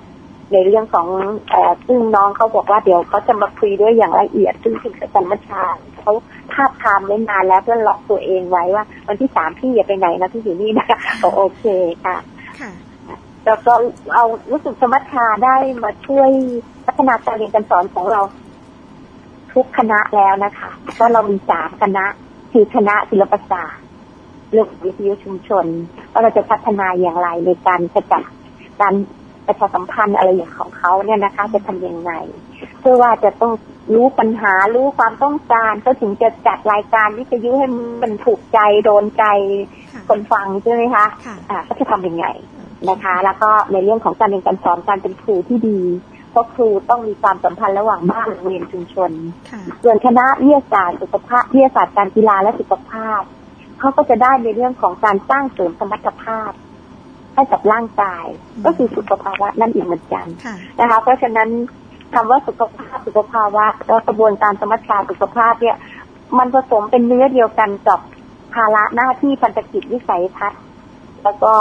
ในเรื่องของซึ่งน้องเขาบอกว่าเดี๋ยวเขาจะมาคุยด้วยอย่างละเอียดซึ่งอาจารย์มัชชาเขาทาบทามไว้นานแล้วเพื่อล็อกตัวเองไว้ว่าวันที่3พี่อย่าไปไหนนะพี่อยู่นี่นะคะโอเคค่ะแล้วก็เอารู้สึกสมัชชาได้มาช่วยพัฒนาการเรียนการสอนของเราทุกคณะแล้วนะคะเพราะเรามี3คณะคือคณะศิลปศาสตร์เรื่องวิทยุชุมชนว่าเราจะพัฒนาอย่างไรในการกระจายการประชาสัมพันธ์อะไรอย่างของเขาเนี่ยนะคะจะทำยังไงเพื่อว่าจะต้องรู้ปัญหารู้ความต้องการเขาถึงจะจัดรายการวิทยุให้มันถูกใจโดนใจคนฟังใช่ไหมคะก็จะทำยังไงนะคะแล้วก็ในเรื่องของการเรียนการสอนการเป็นครูที่ดีเพราะครูต้องมีความสัมพันธ์ระหว่างบ้านโรงเรียนชุมชนส่วนคณะวิทยาศาสตร์สุขภาพวิทยาศาสตร์การกีฬาและสุขภาพเขาก็จะได้ในเรื่องของการสร้างเสริมสมรรถภาพให้กับร่างกายก็คือสุขภาวะนั่นอีกเหมือนกันนะคะเพราะฉะนั้นคำว่าสุขภาวะและกระบวนการสมรรถภาพสุขภาพเนี่ยมันผสมเป็นเนื้อเดียวกันกับภาระหน้าที่พันธกิจวิสัยทัศน์แล้วก็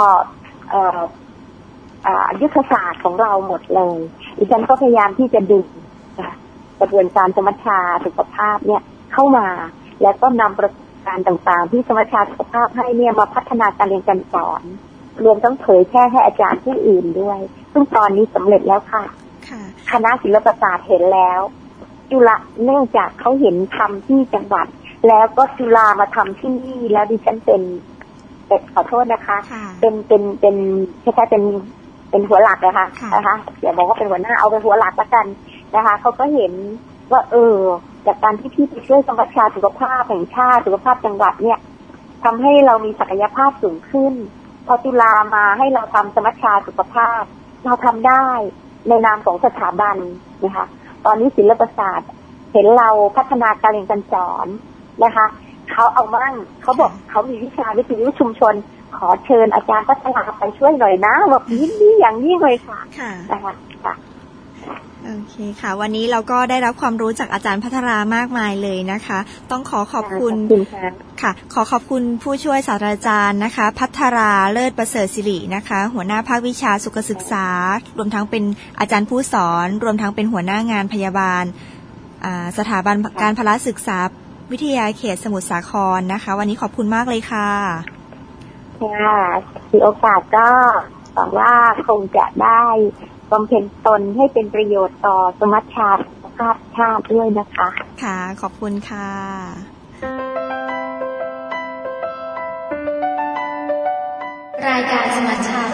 ยุทธศาสตร์ของเราหมดเลยดิฉันก็พยายามที่จะดึงกระบวนการสมรรถภาพสุขภาพเนี่ยเข้ามาแล้วก็นำประสบการณ์ต่างๆที่สมรรถภาพสุขภาพให้เนี่ยมาพัฒนาการเรียนการสอนรวมทั้งเผยแพร่ให้อาจารย์ที่อื่นด้วยซึ่งตอนนี้สำเร็จแล้วค่ะคณะศิลปศาสตร์เห็นแล้วจุฬาเนื่องจากเขาเห็นทำที่จังหวัดแล้วก็จุฬามาทำที่นี่แล้วดิฉันเป็นขอโทษนะคะเป็นคล้ายๆเป็นหัวหลักนะคะอย่าบอกว่าเป็นหัวหน้าเอาเป็นหัวหลักละกันนะคะเขาก็เห็นว่าจากการที่พี่ไปช่วยสมัชชาสุขภาพแห่งชาติสุขภาพจังหวัดเนี่ยทำให้เรามีศักยภาพสูงขึ้นพอจุฬามาให้เราทำสมัชชาสุขภาพเราทำได้ในนามของสถาบันนะคะตอนนี้ศิลปศาสตร์เห็นเราพัฒนาการเรียนการสอนนะคะเขาเอามั่งเขาบอกเขามีวิชาวิทยุชุมชนขอเชิญอาจารย์พัฒนาไปช่วยหน่อยนะแบบนี้อย่างยิ่งเลยค่ะนะคะโอเคค่ะวันนี้เราก็ได้รับความรู้จากอาจารย์พัฒรามากมายเลยนะคะต้องขอบคุณค่ะขอบคุณผู้ช่วยศาสตราจารย์นะคะพัฒราเลิศประเสริฐศิรินะคะหัวหน้าภาควิชาสุขศึกษารวมทั้งเป็นอาจารย์ผู้สอนรวมทั้งเป็นหัวหน้างานพยาบาลสถาบันการพละศึกษาวิทยาเขตสมุทรสาครนะคะวันนี้ขอบคุณมากเลยค่ะมีโอกาสก็หวังว่าคงจะได้บำเพ็ญตนให้เป็นประโยชน์ต่อสมัชชาสุขภาพชาติด้วยนะคะค่ะขอบคุณค่ะรายการสมัชชา